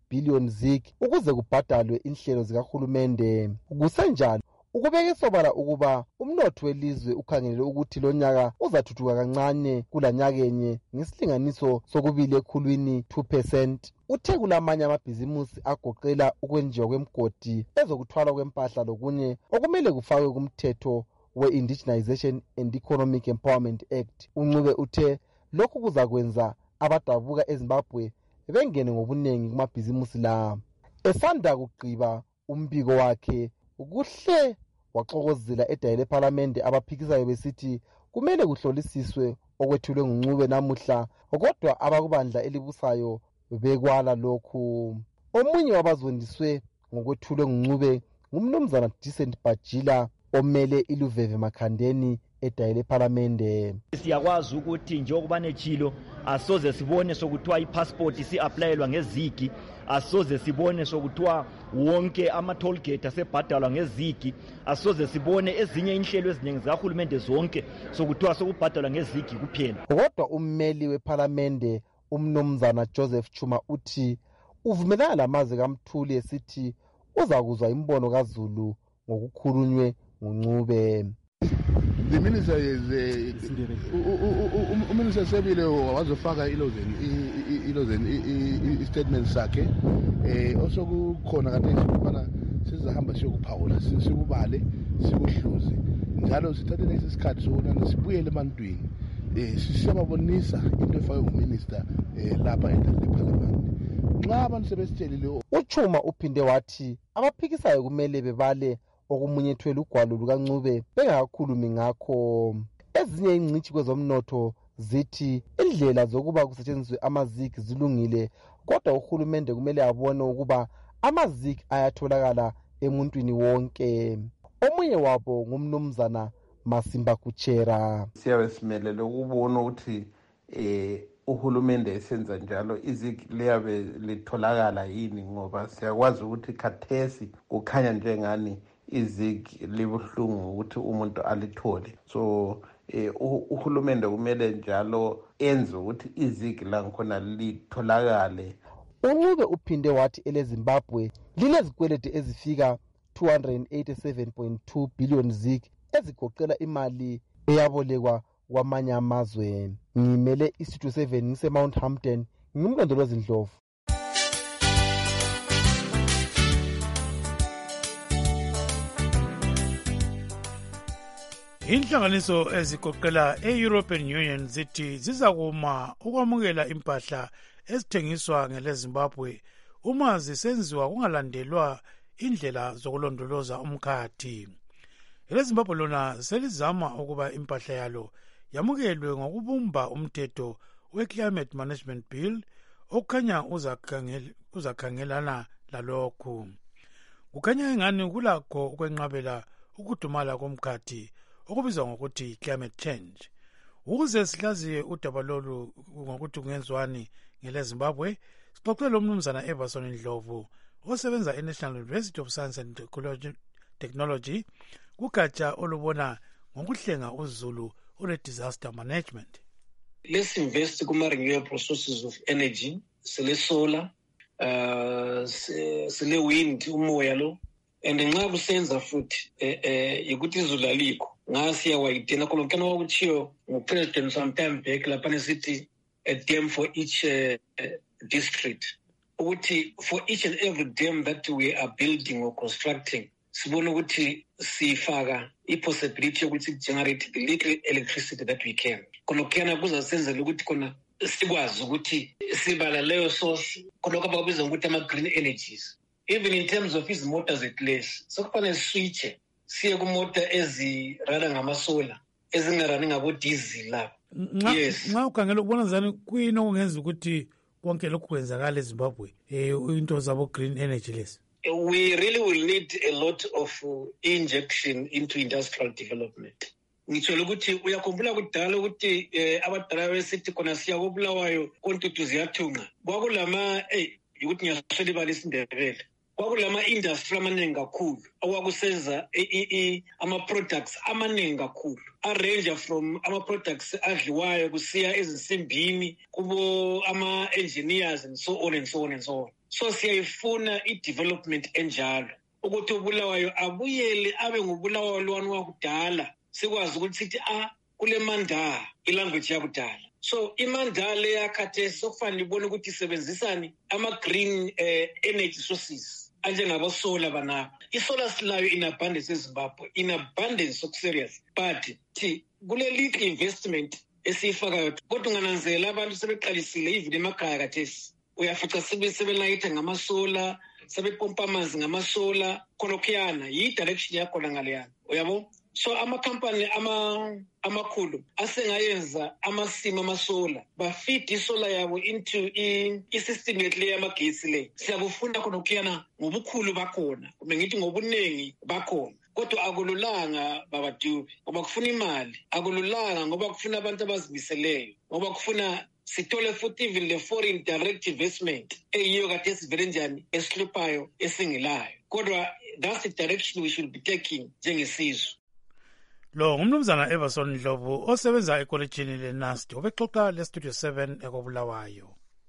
billion zig ukuze kubhadalwe inhlelo zikahulumende. Kusenjalo ukubeka sobala ukuba umnotho welizwe ukhangelele ukuthi lo nyaka uzathuthuka kancane kulanyakenye ngesilinganiso sokubili ekhulwini two percent. Uthe kulamanye amabhizimusi agoqela ukwenziwa kwemgodi, ezokuthwala kwempahla lokunye okumele kufakwe kumthetho we-Indigenization and Economic Empowerment Act. Uncube uthe lokhu kuzakwenza abadabuka eZimbabwe bengene ngobunengi kumabhizimusi la. Esanda kugqiba umbiko wakhe kuhle waxokozela edayile eParliament abaphikisayo besithi kumele kuhlolisiswe okwethulwe nguNcube namuhla, kodwa abakubandla elibusayo bekwala lokhu. Omunye wabazondiswe ngokwethulwe nguNcube ngumnumzana Decent Bajila omele iLuveve Makhandeni edayile eParliament. Siyakwazi ukuthi njengoba nechilo asoze sibone sokuthiwa ipassport si-applyelwa ngezigi, asoze sibone sokuthiwa wonke ama-toll gate asebhadalwa ngezigi, asoze sibone ezinye inhlelo eziningi zikahulumende zonke sokuthiwa sokubhadalwa ngezigi kuphela. Kodwa ummeli weParliament umnumzana Joseph Chuma uthi uvumelana lamazwi kaMthuli esithi uzakuzwa imbono kaZulu ngokukhulunywe nguNcube. The minister is uh, Minister Sebile wazofaka ilozeni ilozeni statement sakhe eh also kukhona kade sibana sizahamba siyokuphawula sikubale sikuhluze njalo sithathe lesi sikhathi sokuna sibuyele emantwini eh sisiyababonisa into efakwe nguminister eh lapha eParliament. Nxa abantu sebesitshelile uChuma uphinde wathi abaphikisayo kumele bebale okumunyethwela ugwalo lukaNcube bengakakhulumi ngakho. Ezinye ingcithi kwezomnotho zithi indlela zokuba kusetshenziswe amazigi zilungile, kodwa uhulumende kumele abone ukuba amazigi ayatholakala emuntwini wonke. Omunye wabo ngumnumzana Masimba Kuchera. Siyabe simelele ukubona ukuthi eh uhulumende esenza njalo izigi liyabe litholakala yini, ngoba siyakwazi ukuthi khathesi kukhanya njengani izigi libuhlungu ukuthi umuntu alithole. So eh uhulumende kumele njalo enze ukuthi izigi la ngikhona litholakale. uNcube uphinde wathi eleZimbabwe linezikweleti ezifika two hundred eighty-seven point two billion zig ezigoqela imali eyabolekwa kwamanye amazwe. Ngimele iStudio seven ngise Mount Hampton, ngimlondolozi Ndlovu. Inhlanganiso ezigoqela e-European Union zithi zizakuma ukwamukela impahla ezithengiswa ngeleZimbabwe uma zisenziwa kungalandelwa indlela zokulondoloza umkhathi. EleZimbabwe lona selizama ukuba impahla yalo yamukelwe ngokubumba umthetho we-Climate Management Bill okukhanya uzakhangelana lalokhu. Kukhanya engani kulakho ukwenqabela ukudumala komkhathi okubizwa ngokuthi climate change. Ukuze sihlaziye udaba lolu ngokuthi kungenziwani ngeleZimbabwe, sixoxele umnumzana Everson Ndlovu osebenza eNational University of Science and Technology kugatsha olubona ngokuhlenga uZulu ole-disaster management. Let's invest kuma renewable sources of energy, sile solar, uh, sile wind, umoya lo, and nxa kusenza futhi eh ukuthi izulu alikho ngasiya wayidena kolokana wakuchiyo ngupresident sometime back lapha nesithi a dam for each uh, district, ukuthi for each and every dam that we are building or constructing sibona ukuthi sifaka i-possibility yokuthi generate the little electricity that we can. Kolokana kuzasenzela ukuthi khona sikwazi ukuthi sibala leyo source kolokho abakubiza ngokuthi ama-green energies. Even in terms of his motors at least, so kufanele switche siye kumota ezirana ngamasola ezingarani ngabo-diesel lapho. Yes. Nxa ukhangela ukubona zani kuyini okungenza ukuthi konke lokhu kwenzakala eZimbabwe eh into zabo green energy lesi? We really will need a lot of uh, injection into industrial development. Ngitsho ukuthi uyakhumbula kudala ukuthi eh, abadala besithi khona siya koBulawayo kontutu ziyathunqa. Kwakulama eh ukuthi ngiyaswela ibali isindebele. Kwakulama industry amaningi kakhulu okwakusenza ama-products amaningi kakhulu arange from ama-products adliwayo kusiya ezinsimbini kubo ama-engineers and so on and so on and so on. So siyayifuna i-development enjalo ukuthi uBulawayo abuyele abe nguBulawayo lwani wakudala sikwazi ukuthi sithi ah kule manda ilanguage yakudala. So imanda le yakhathesi sokufanele ibone ukuthi isebenzisani ama-green eh, energy sources anjengabo solar banabo. I-solar silayo in abundance eZimbabwe, in abundance of serious, but thi kule little investment esiyifakayo kodwa ungananzela abantu sebeqalisile even emakhaya kathesi uyafica sebesebelayitha ngamasola sebepompa amanzi ngamasola khonokuyana yi-direction yakhona ngaleyana uyabo. So amakhampani ama amakhulu asengayenza amasimo amasola bafeed isola yabo into i-system yethu le yamagesi le. Siyakufunda khonokuyana ngobukhulu bakhona kumbe ngithi ngobuningi bakhona kodwa akululanga babadube ngoba kufuna imali, akululanga ngoba kufuna abantu abazimiseleyo, ngoba kufuna sithole futhi even le foreign direct investment eyiyo kade sivele njani esihluphayo esingelayo. Kodwa that's the direction we should be taking njengesizwe. Lo ngumnumzana Everson Ndlovu osebenza ekolejini leNasti obexoxa leStudio seven ekobulawayo.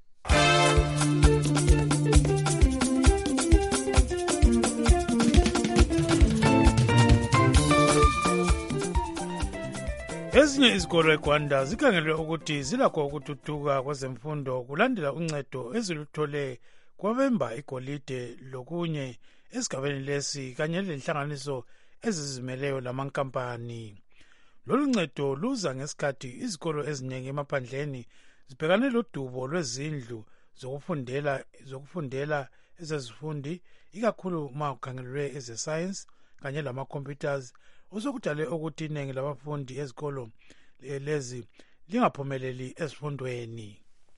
Ezinye izikolo eGwanda zikhangelwe ukuthi zilakho ukuthuthukwa kwezemfundo kulandela uncedo eziluthole kwabemba igolide lokunye esigabeni lesi kanye lenhlanganiso ezizimeleyo lamankampani. Lolu ncedo luza ngesikhathi izikolo eziningi emaphandleni zibhekane lodubo lwezindlu zokufundela zokufundela ezezifundi ikakhulu uma kukhangelwe ezesayensi kanye lama-computers osokudale ukuthi iningi labafundi ezikolo lezi lingaphumeleli ezifundweni.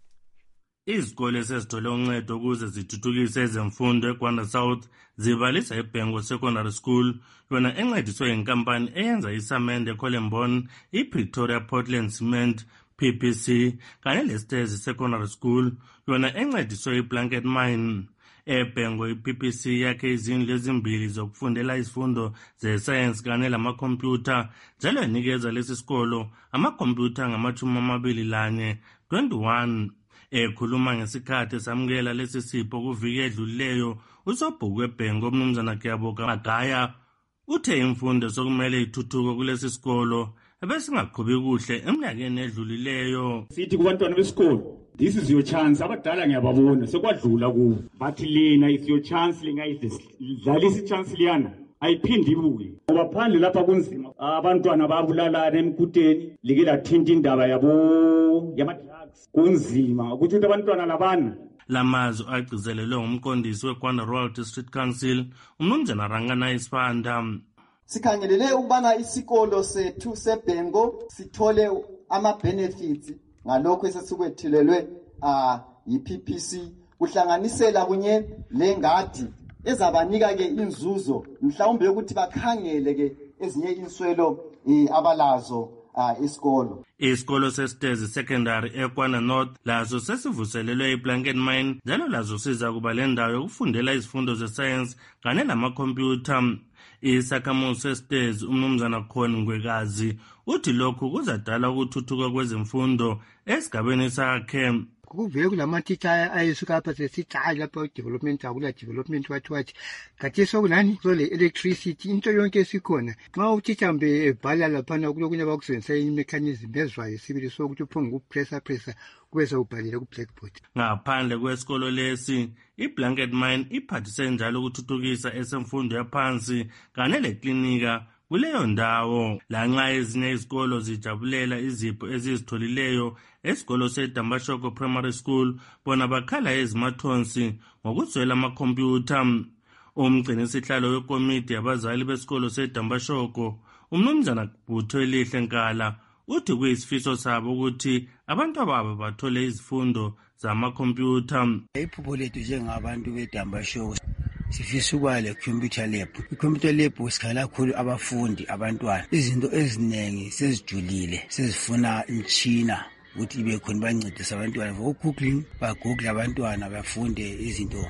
Izikole esezithole uncedo ukuze zithuthukise ezemfundo eGwanda South zibalisa iBhengo Secondary School yona encediswe yinkampani eyenza isamende eColembone, iPretoria Portland Cement P P C kanye leStezi Secondary School yona encediswe iBlanket Mine. eBhengo i-P P C yakhe izindlu ezimbili zokufundela izifundo zesayensi kanye lamakhompyutha njalo inikeza lesi sikolo amakhompyutha ngamashumi amabili lanye twenty-one. Ekhuluma ngesikhathi samukela lesi sipho kuviki edlulileyo usobhuku weBhengo umnumzana Kiyaboka Magaya uthe imfundo sokumele ithuthuke kulesi sikolo ebesingaqhubi kuhle eminyakeni edlulileyo. Sithi kubantwana besikolo, this is your chance. Abadala ngiyababona sekwadlula kubo, but lena is your chance. Lingayidlalisa ichance liyana ayiphindi ibuye ngoba phandle lapha kunzima. Abantwana babulalana emkuteni like lathinta indaba yabo yama-drugs kunzima ukuthi abantwana labana. Lamazwi agcizelelwe ngumqondisi weGwanda Rural District Council umnumzana Rangana Isipanda. Sikhangelele ukubana isikolo sethu seBhengo sithole ama-benefits ngalokho esesikwethulelwe uh, yi-P P C kuhlanganisela kunye lengadi ezabanika ke inzuzo mhlawumbe ukuthi bakhangele ke ezinye inswelo uh, abalazo uh, isikolo. Isikolo seStezi Secondary eGwanda North lazo sesivuselelwe iBlanket Mine njalo lazo siza kuba lendawo yokufundela izifundo zesayensi kanye lamakhompyutha. Isakhamuzi seStezi umnumzana Khona Ngwekazi uthi lokhu kuzadala ukuthuthuka kwezemfundo esigabeni sakhe. Kuvele kulamatitsha ayesuka apha sesithi hayi lapha development akula development wathi wathi kathi sokulani kule electricity into yonke esikhona xa utitsha mbe ebhala laphana kulokunye bakusebenzisa imechanism ezwayo sibili sokuthi uphonga ukupressa pressa kubese ubhalile ku blackboard. Ngaphandle kwesikolo lesi iBlanket Mine iphathise njalo ukuthuthukisa esemfundo yaphansi kanye leklinika kuleyo ndawo. Lanxa ezinye izikolo zijabulela izipho ezizitholileyo esikolo seDambashoko Primary School bona bakhala ezimathonsi ngokuzwela amakhompyutha. Umgcini sihlalo wekomiti yabazali besikolo seDambashoko umnumzana Butho Elihle Nkala uthi kuyisifiso sabo ukuthi abantu ababo bathole izifundo zamakhompyutha. Iphupho lethu njengabantu beDambashoko sifisa ukuba le computer lab. I-computer lab sikhala kakhulu abafundi abantwana. Izinto eziningi sezijulile sezifuna imtshina ukuthi ibe khona bancedisa abantwana for googling, bagoogle abantwana bafunde izinto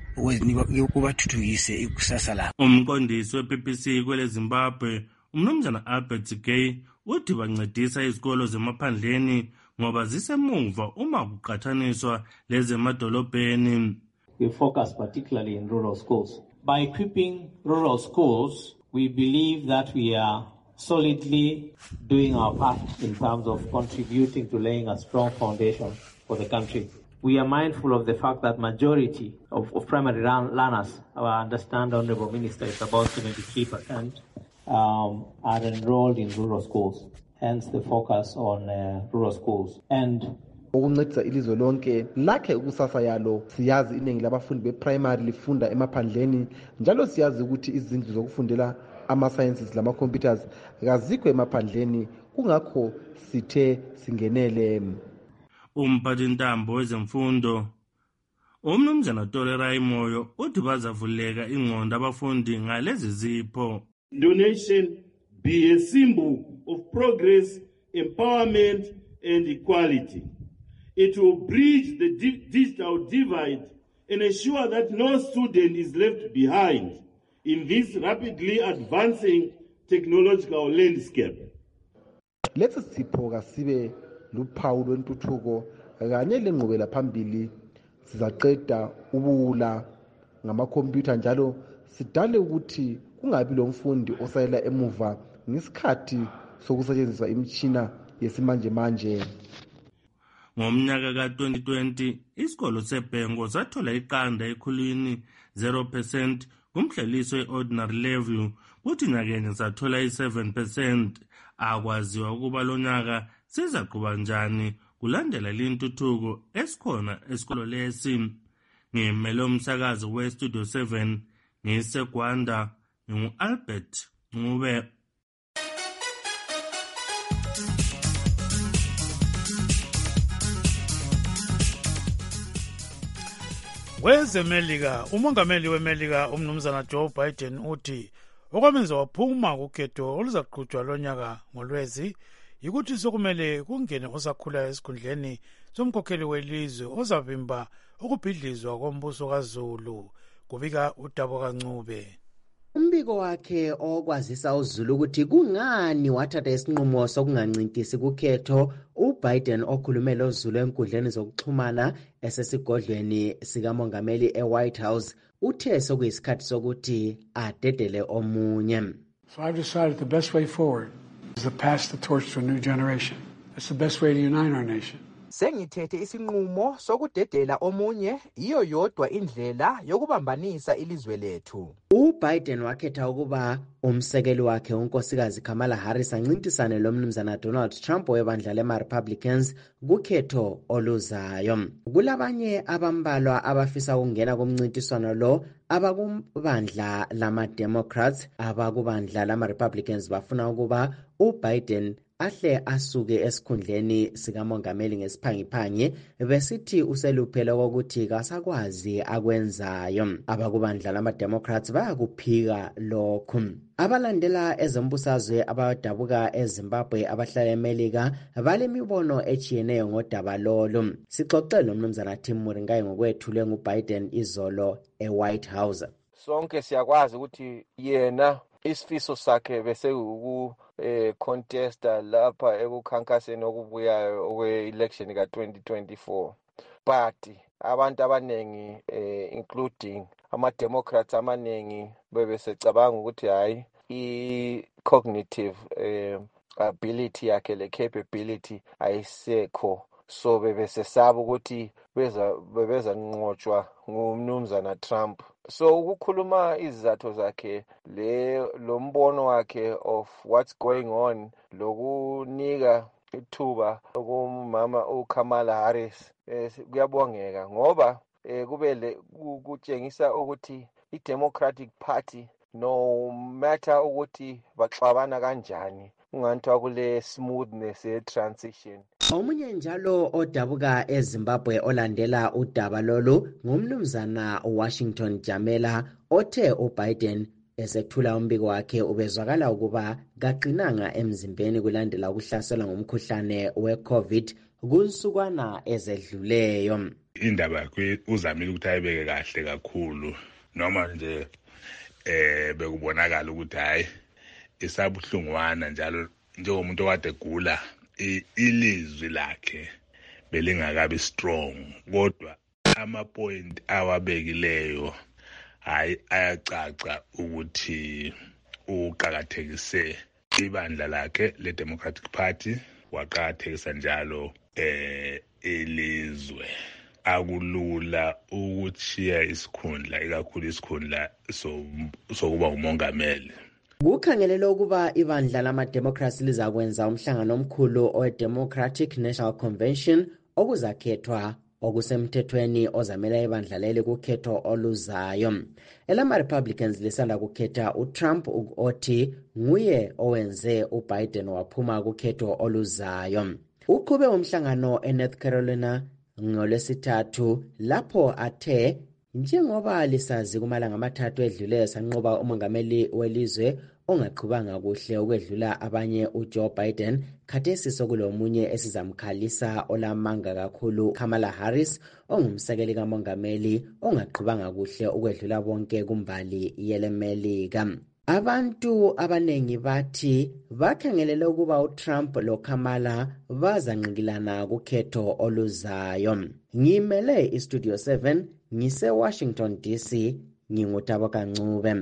ukubathuthukise ikusasa labo. Umqondisi we-P P C kwele Zimbabwe umnumzana Albert Gay uthi bancedisa izikolo zemaphandleni ngoba zisemuva uma kuqhathaniswa lezemadolobheni. we focus particularly in rural schools. By equipping rural schools, we believe that we are solidly doing our part in terms of contributing to laying a strong foundation for the country. We are mindful of the fact that majority of, of primary learners, I understand, Honorable Minister, is about seventy-three percent, um, are enrolled in rural schools. Hence the focus on uh, rural schools. And ukuncedisa ilizwe lonke lakhe ukusasa yalo. Siyazi iningi labafundi be-primary lifunda emaphandleni, njalo siyazi ukuthi izindlu zokufundela ama-sciences lama-computers kazikho emaphandleni, kungakho sithe singenele. Umphathintambo wezemfundo uMnumzana Tole Rayimoyo uthi bazavuleka ingqondo abafundi ngalezi zipho. Donation be a symbol of progress, empowerment and equality. It will bridge the di- digital divide and ensure that no student is left behind in this rapidly advancing technological landscape. Let's sipho kasibe luphawu lwentuthuko kanye lenqubela phambili. Sizaqeda ubuwula ngamakhompyutha njalo sidale ukuthi kungabi lo mfundi osayela emuva ngesikhathi sokusetshenziswa imitshina yesimanje manje. Ngomnyaka ka twenty twenty isikolo seBhengo sathola iqanda ekhulwini zero percent kumhleliso e-ordinary level, kuthi nyakenye sathola i-seven percent. Akwaziwa ukuba lo nyaka sizaqhuba njani kulandela lintuthuko esikhona esikolo lesi. Ngimele umsakazi we-Studio seven ngiseGwanda, ngingu-Albert Ncube. Wezemelika, umongameli weMelika umnumzana Joe Biden uthi okwamenza waphuma kukhetho oluzaqhutshwa lonyaka ngoLwezi yikuthi sokumele kungene osakhula esikhundleni somkhokheli welizwe ozavimba ukubhidlizwa kombuso kaZulu. Kubika uDabo kaNcube. Umbiko wakhe okwazisa uZulu ukuthi kungani wathatha isinqumo sokungancintisi kukhetho, uBiden okhulumela uZulu enkundleni zokuxhumana esesigodlweni sikamongameli eWhite House uthe sokuyisikhathi sokuthi adedele omunye. So I've decided the best way forward is to pass the torch to a new generation. That's the best way to unite our nation. Sengithethe isinqumo sokudedela omunye, iyo yodwa indlela yokubambanisa ilizwe lethu. uBiden wakhetha ukuba umsekeli wakhe unkosikazi Kamala Harris ancintisane lo mnumzana Donald Trump webandla lema-Republicans kukhetho oluzayo. Kulabanye abambalwa abafisa ukungena kumncintiswano lo, abakubandla lama-Democrats, abakubandla lama-Republicans bafuna ukuba uBiden ahle asuke esikhundleni sikamongameli ngesiphangiphangi, besithi useluphele kokuthi kasakwazi akwenzayo. Abakubandla lama-Democrats bayakuphika lokhu. Abalandela ezombusazwe abadabuka eZimbabwe abahlala eMelika balemibono echiyeneyo ngodaba lolu. Sixoxele nomnumzana Tim Muringayi ngokwethulwe nguBiden izolo eWhite House. Sonke siyakwazi ukuthi yena isifiso sakhe bese uku eh contesta lapha ekukhankaseni okubuyayo okwe-election ka twenty twenty-four, but abantu abanengi eh including ama-Democrats amaningi bebesecabanga ukuthi hayi i-cognitive eh ability yakhe le capability ayisekho, so bebesesaba ukuthi beza bebeza nqotshwa ngumnumzana Trump. So ukukhuluma izathu zakhe le lo mbono wakhe of what's going on, lokunika ithuba kumama uKamala Harris kuyabongeka ngoba kubele kutshengisa ukuthi i-Democratic Party no matter ukuthi baxabana kanjani unganthwa kule smoothness ye-transition. Omunye njalo odabuka eZimbabwe olandela udaba lolu ngumnumzana Washington Jamela othe uBiden esethula umbiko wakhe ubezwakala ukuba kaqinanga emzimbeni kulandela ukuhlaselwa ngomkhuhlane we-COVID kunsukwana ezedluleyo. Indaba yakhe uzamile ukuthi ayibeke kahle kakhulu, noma nje eh bekubonakala ukuthi hayi isabuhlungwana njalo njengomuntu okade gula ilizwi lakhe belingakabi strong, kodwa amapoint awabekileyo hayi ayacaca ukuthi uqakathekise ibandla lakhe le-Democratic Party, waqakathekisa njalo eh ilizwe. Akulula ukuthiya isikhundla, ikakhulu isikhundla sokuba umongameli. Kukhangelelwe ukuba ibandla lama-democracy lizakwenza umhlangano omkhulu owe-Democratic National Convention okuzakhethwa okusemthethweni ozamela ibandla leli kukhetho oluzayo. Elama-Republicans lisanda kukhetha uTrump othi nguye owenze uBiden waphuma kukhetho oluzayo. Uqhube umhlangano eNorth Carolina ngolwesithathu lapho athe njengoba lisazi kumalanga amathathu edlule sanqoba umongameli welizwe ongaqhubanga kuhle ukwedlula abanye uJoe Biden, khathesi sokulomunye esizamkhalisa olamanga kakhulu Kamala Harris ongumsekeli kamongameli ongaqhubanga kuhle ukwedlula bonke kumbali yelemelika. Abantu abanengi bathi bakhangelele ukuba uTrump loKamala bazanqikilana kukhetho oluzayo. Ngimele iStudio seven ngise Washington D C, ngingutabo Kancube.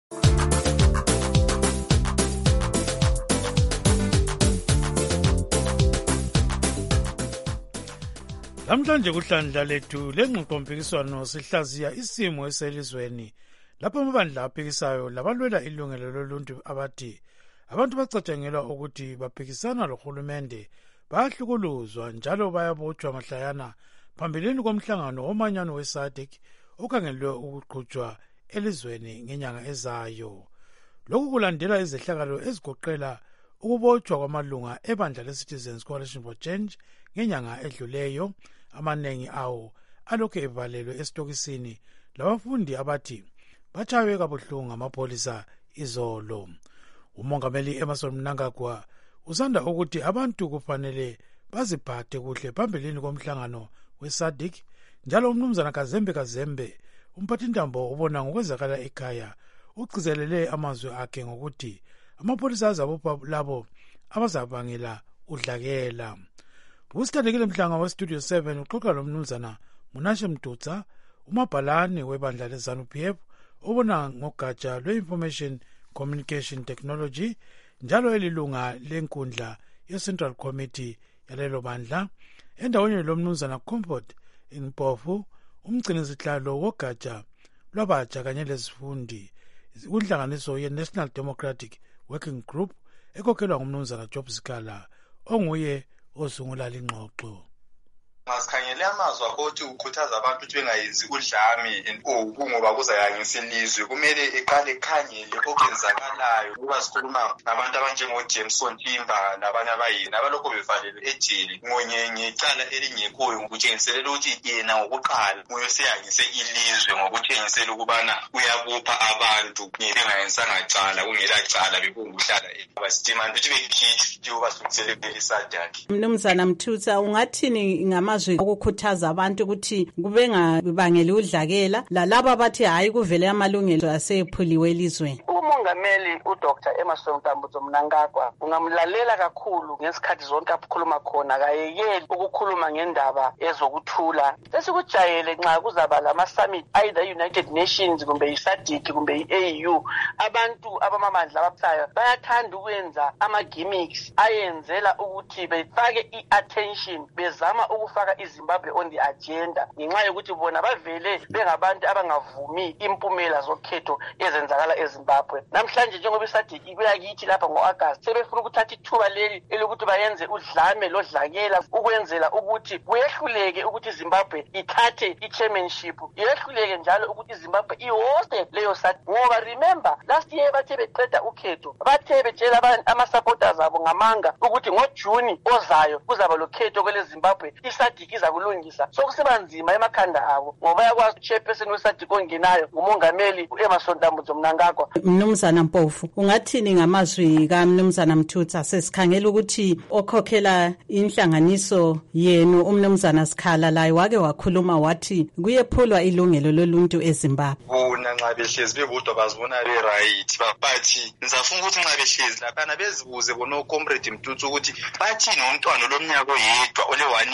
Lamhlanje kuhlandla lethu lengxoxompikiswano sihlaziya isimo eselizweni lapho amabandla aphikisayo labalwela ilungelo loluntu abathi abantu bacatshangelwa ukuthi baphikisana lohulumende bayahlukuluzwa njalo bayabotshwa mahlayana phambilini komhlangano womanyano we-SADC okhangelelwe ukuqhutshwa elizweni ngenyanga ezayo. Lokhu kulandela izehlakalo ezigoqela ukubotshwa kwamalunga ebandla le-Citizens Coalition for Change ngenyanga edluleyo, amaningi awo alokhu evalelwe esitokisini labafundi abathi batshaywe kabuhlungu amapholisa izolo. Umongameli Emmerson Mnangagwa usanda ukuthi abantu kufanele baziphathe kuhle phambilini komhlangano we-SADC, njalo umnumzana Kazembe Kazembe umphathintambo ubona ngokwenzakala ekhaya ugcizelele amazwi akhe ngokuthi amapholisa azabopha labo abazabangela udlakela. Usithandekile Mhlanga weStudio seven uxoxa lomnumzana Munashe Mdutsa, umabhalane webandla le-ZANU-P F obona ngogatsha lwe-Information Communication Technology njalo elilunga lenkundla ye-Central Committee yalelo bandla, endaweni lomnumzana Comfort Mpofu, umgcinisihlalo wogatsha lwabatsha kanye lezifundi kunhlanganiso ye-National Democratic Working Group ekhokhelwa ngumnumzana Job Sikala onguye osungula lingxoxo. Masikhangele amazwi akothi ukhuthaza abantu ukuthi bengayenzi udlame ngoba kuzayangisa ilizwe. Kumele eqale ekhangele okwenzakalayo ukuba sikhuluma ngabantu abanjengoJameson Timber nabanye abayini abalokho bevalelwe ejele ngonyenye icala elingekhoyo ngokutshengisela ukuthi yena ngokuqala uyoseyangise ilizwe ngokuthengisela ukubana uyabupha abantu ngebengayensanga cala kungela cala bekunguhlala abasitimani ukuthi bekhithe njengoba sikusele isadaki. Mnumzana Mthutsa, ungathini ngama ukukhuthaza abantu ukuthi kubengabangeli udlakela lalabo bathi hayi kuvele amalungelo asephuliwe elizweni? Umongameli uDr Emmerson Mnangagwa ungamlalela kakhulu ngesikhathi zonke akhuluma khona, kayekeli ukukhuluma ngendaba ezokuthula. Sesikujayele nxa kuzaba lama summit either United Nations kumbe i-SADC kumbe i-A U, abantu abamamandla abaphayo bayathanda ukwenza ama gimmicks ayenzela ukuthi befake i-attention, bezama ukufaka iZimbabwe on the agenda ngenxa yokuthi bona bavele bengabantu abangavumi impumela zokhetho ezenzakala eZimbabwe. Namhlanje njengoba iSADC ibuya kithi lapha ngo-August sebefuna ukuthatha ithuba leli elokuthi bayenze udlame lodlakela ukwenzela ukuthi kuyehluleke ukuthi iZimbabwe ithathe i-chairmanship, yehluleke njalo ukuthi iZimbabwe ihoste leyo SADC. Ngoba remember last year bathe beqeda ukhetho bathe betshela ama-supporters abo ngamanga ukuthi ngoJuni ozayo kuzaba lokhetho kwele Zimbabwe iSADC iza kulungisa. Sokusiba nzima emakhanda abo ngoba yakwazi uchairperson weSADC ongenayo ngumongameli uEmmerson Mnangagwa. Mnumzana Mpofu, ungathini ngamazwi kaMnumzana Mthutsa sesikhangela ukuthi okhokhela inhlanganiso yenu umnumzana Sikhala laye wake wakhuluma wathi kuyephulwa ilungelo loluntu eZimbabwe? Bona nxa behlezi bebodwa bazibona be-right bathi nizafuna ukuthi nxa behlezi laphana bezibuze bona uComrade Mthutsa ukuthi bathini umntwana lomnyaka oyedwa ole one year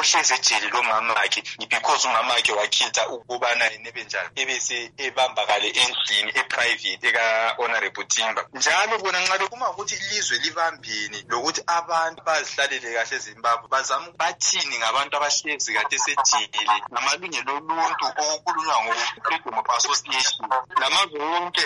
uhlezi ejele lo mama wakhe because umama wakhe wakhitha ukubana yena benjani ebese ebambakale endlini eprivate eka honorable Timba. Njalo bona nxa bekuma ukuthi ilizwe livambini lokuthi abantu bazihlalele kahle eZimbabwe bazama bathini ngabantu abahlezi kade sejele namalungelo oluntu okukhulunywa ngo-freedom of association lamazwe wonke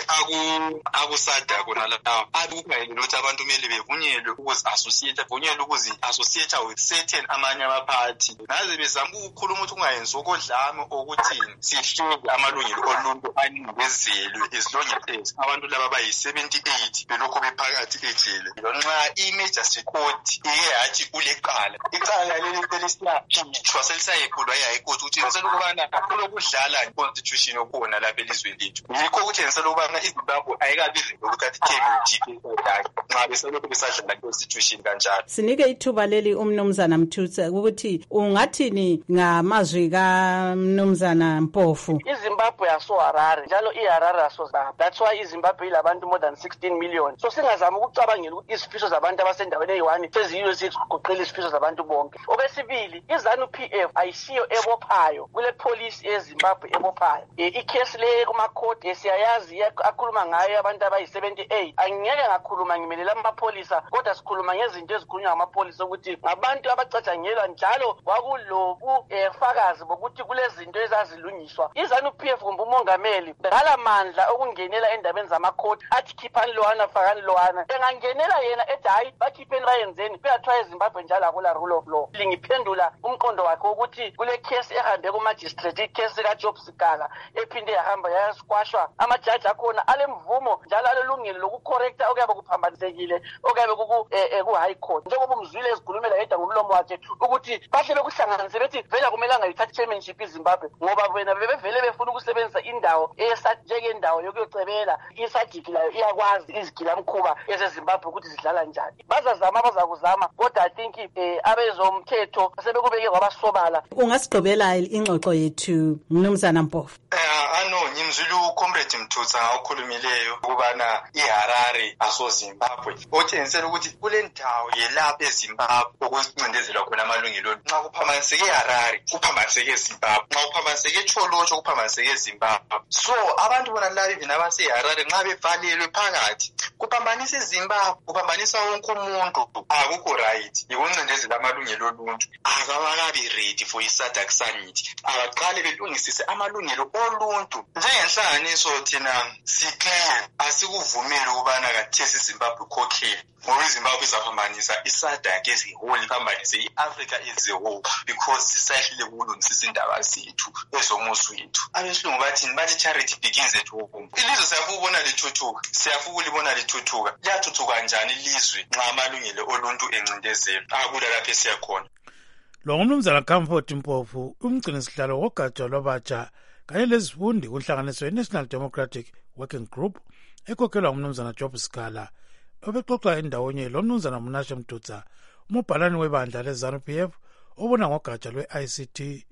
akusada kona lapha akukayele ukuthi abantu kumele bevunyelwe ukuzi-associate vunyelwe ukuzi-associate with certain amanye amaphathi naze bezama ukukhuluma ukuthi kungayenzi okodlame okuthini sihlezi amalungelo oluntu anikezelwe as long as abantu laba bayi-seventy-eight belokhu bephakathi ejele nxa i-Majesty Court ike yathi kuleqala icala leli selisiyakhitshwa selisayephulwa yi-High Court utshengisela ukubana kulokudlala i-constitution okhona lapha elizweni lethu yikho ukutshengisela ukubana iZimbabwe ayikabi vele ukuthi thembe uthiphe nxa beselokhu besadlala i-constitution kanjalo. Sinike ithuba leli umnumzana Mthutsa ukuthi ungathini ngamazwi kaMnumzana Mpofu. iZimbabwe yaso Harare njalo iHarare yaso Zimbabwe. That's why iZimbabwe ilabantu more than sixteen million. So singazama ukucabangela ukuthi izifiso zabantu abasendaweni eyi-one seziyiyo sikugoqela izifiso zabantu bonke. Okwesibili, iZANU-P F ayisiyo ebophayo kule police eZimbabwe ebophayo. Ikhesi le kumakhoti siyayazi akhuluma ngayo abantu abayi-seventy-eight. Angeke ngakhuluma ngimelela amapholisa kodwa sikhuluma ngezinto ezikhulunywa ngamapolisa ukuthi ngabantu abacatshangelwa njalo kwakulobu fakazi bokuthi kulezinto ezazilungiswa. iZANU-P F kumbe umongameli ngala mandla okungenela endabeni zamakhoti athi khiphani lowana fakani lowana engangenela yena ethi hayi bakhipheni bayenzeni kuyathiwa eZimbabwe njalo akula rule of law. Lingiphendula umqondo wakhe ukuthi kule case ehambe kumagistrate icase kaJob Sikala ephinde yahamba yasquashwa amajaji akhona alemvumo njalo alelungelo lokucorrecta okuyabe kuphambanisekile okuyabe ku-High Court njengoba umzwile ezikhulumela yedwa ngomlomo wakhe ukuthi bahle bekuhlanganise bethi vele akumelanga yithathe chairmanship iZimbabwe ngoba wena bebevele befuna ukusebenzisa indawo njengendawo yokuyocebela isagigi layo iyakwazi izigilamkhuba ezeZimbabwe ukuthi zidlala njani. Bazazama bazakuzama kodwa I think abezomthetho sebekubeke kwabasobala. Ungasigqibela ingxoxo yethu Mnumzana Mpofu. ano ngimzwile uComrade Mthutsa ngawukhulumileyo ukubana iHarare aso Zimbabwe otshengisela ukuthi kule ndawo yelapha eZimbabwe okwesicindezelwa khona amalungelo nxa kuphambaniseke iHarare kuphambaniseke eZimbabwe nxa kuphambaniseke eTsholotsho kuphambaniseke eZimbabwe. So abantu bona laba even abaseHarare nxa bevalelwe phakathi kuphambanisa eZimbabwe kuphambanisa wonke umuntu akukho right yikuncindezela amalungelo oluntu akabakabi ready for iSADC summit abaqale belungisise amalungelo oluntu njengenhlanganiso thina siclear asikuvumeli ukubana kathesi iZimbabwe ikhokhele ngoba iZimbabwe izaphambanisa iSADC as a whole iphambanise i-Africa as a whole because sisahlile ukulungisisa indaba zethu ezomuso wethu. Abesilungu bathini bathi charity begins at home. Ilizwe siyafuna ukubona lithuthuka siyafuna ukulibona lithuthuka liyathuthuka njani ilizwe nxa amalungelo oluntu encindezelwe akula lapho esiyakhona. Lo ngumnumzana Comfort Mpofu umgcinisihlalo wogatsha lwabatsha kanye lezifundi kunhlanganiso ye-National Democratic Working Group ekhokhelwa ngumnumzana Job Sikala obexoxa endawonye lo mnumzana Mnashe Mthutsa umubhalani webandla leZANU-P F obona ngogatsha lwe-I C T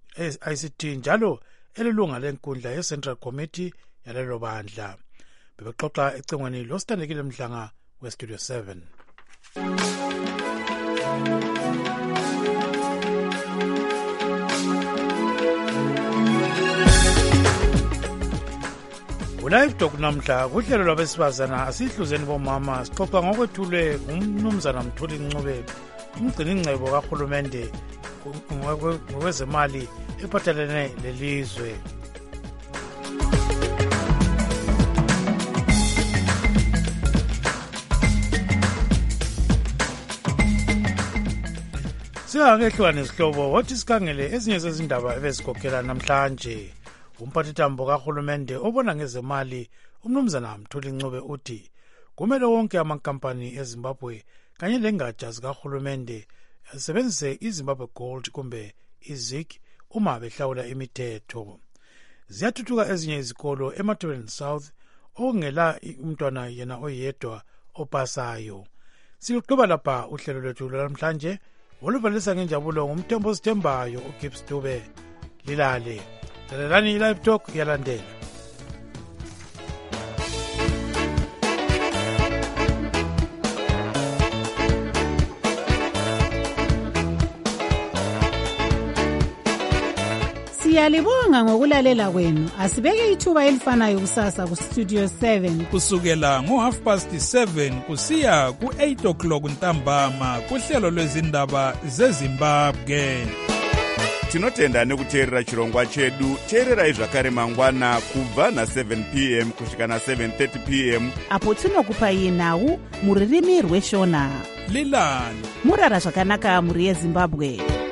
I C T njalo elilunga lenkundla ye-Central Committee yalelo bandla. Bebexoxa ecingweni loSithandekile Mhlanga weStudio seven. Live Talk namhla kuhlelo lwabesifazana asihluzeni bomama sixoxa ngokwethulwe ngumnumzana Mthuli Ncube umgcini ingcebo kahulumende ngokwezemali ephathelene lelizwe. Singakehlwa nesihlobo wathi sikhangele ezinye zezindaba ebezikhokhela namhlanje. Umphathitambo kahulumende obona ngezemali umnumzana Mthuli Ncube uthi kumele wonke amankampani eZimbabwe kanye lengatsha zikahulumende asebenzise iZimbabwe Gold kumbe iZig uma behlawula imithetho. Ziyathuthuka ezinye izikolo eMatabeleland South okungela umntwana yena oyedwa opasayo. Siluqhuba lapha uhlelo lwethu namhlanje oluvalisa ngenjabulo ngumthembo sithembayo uGibbs Dube lilale. Lalelani Live Talk yalandela. Siyalibonga ngokulalela kwenu. Asibeke ithuba elifanayo kusasa ku Studio seven. Kusukela ngo half past seven kusiya ku eight o'clock ntambama kuhlelo lwezindaba zeZimbabwe. Tinotenda nekuteerera chirongwa chedu. Teererai zvakare mangwana kubva na seven p m kusvika na seven thirty p m apo tinokupai nhau muririmi rweshona. Lilani murara zvakanaka muri yeZimbabwe.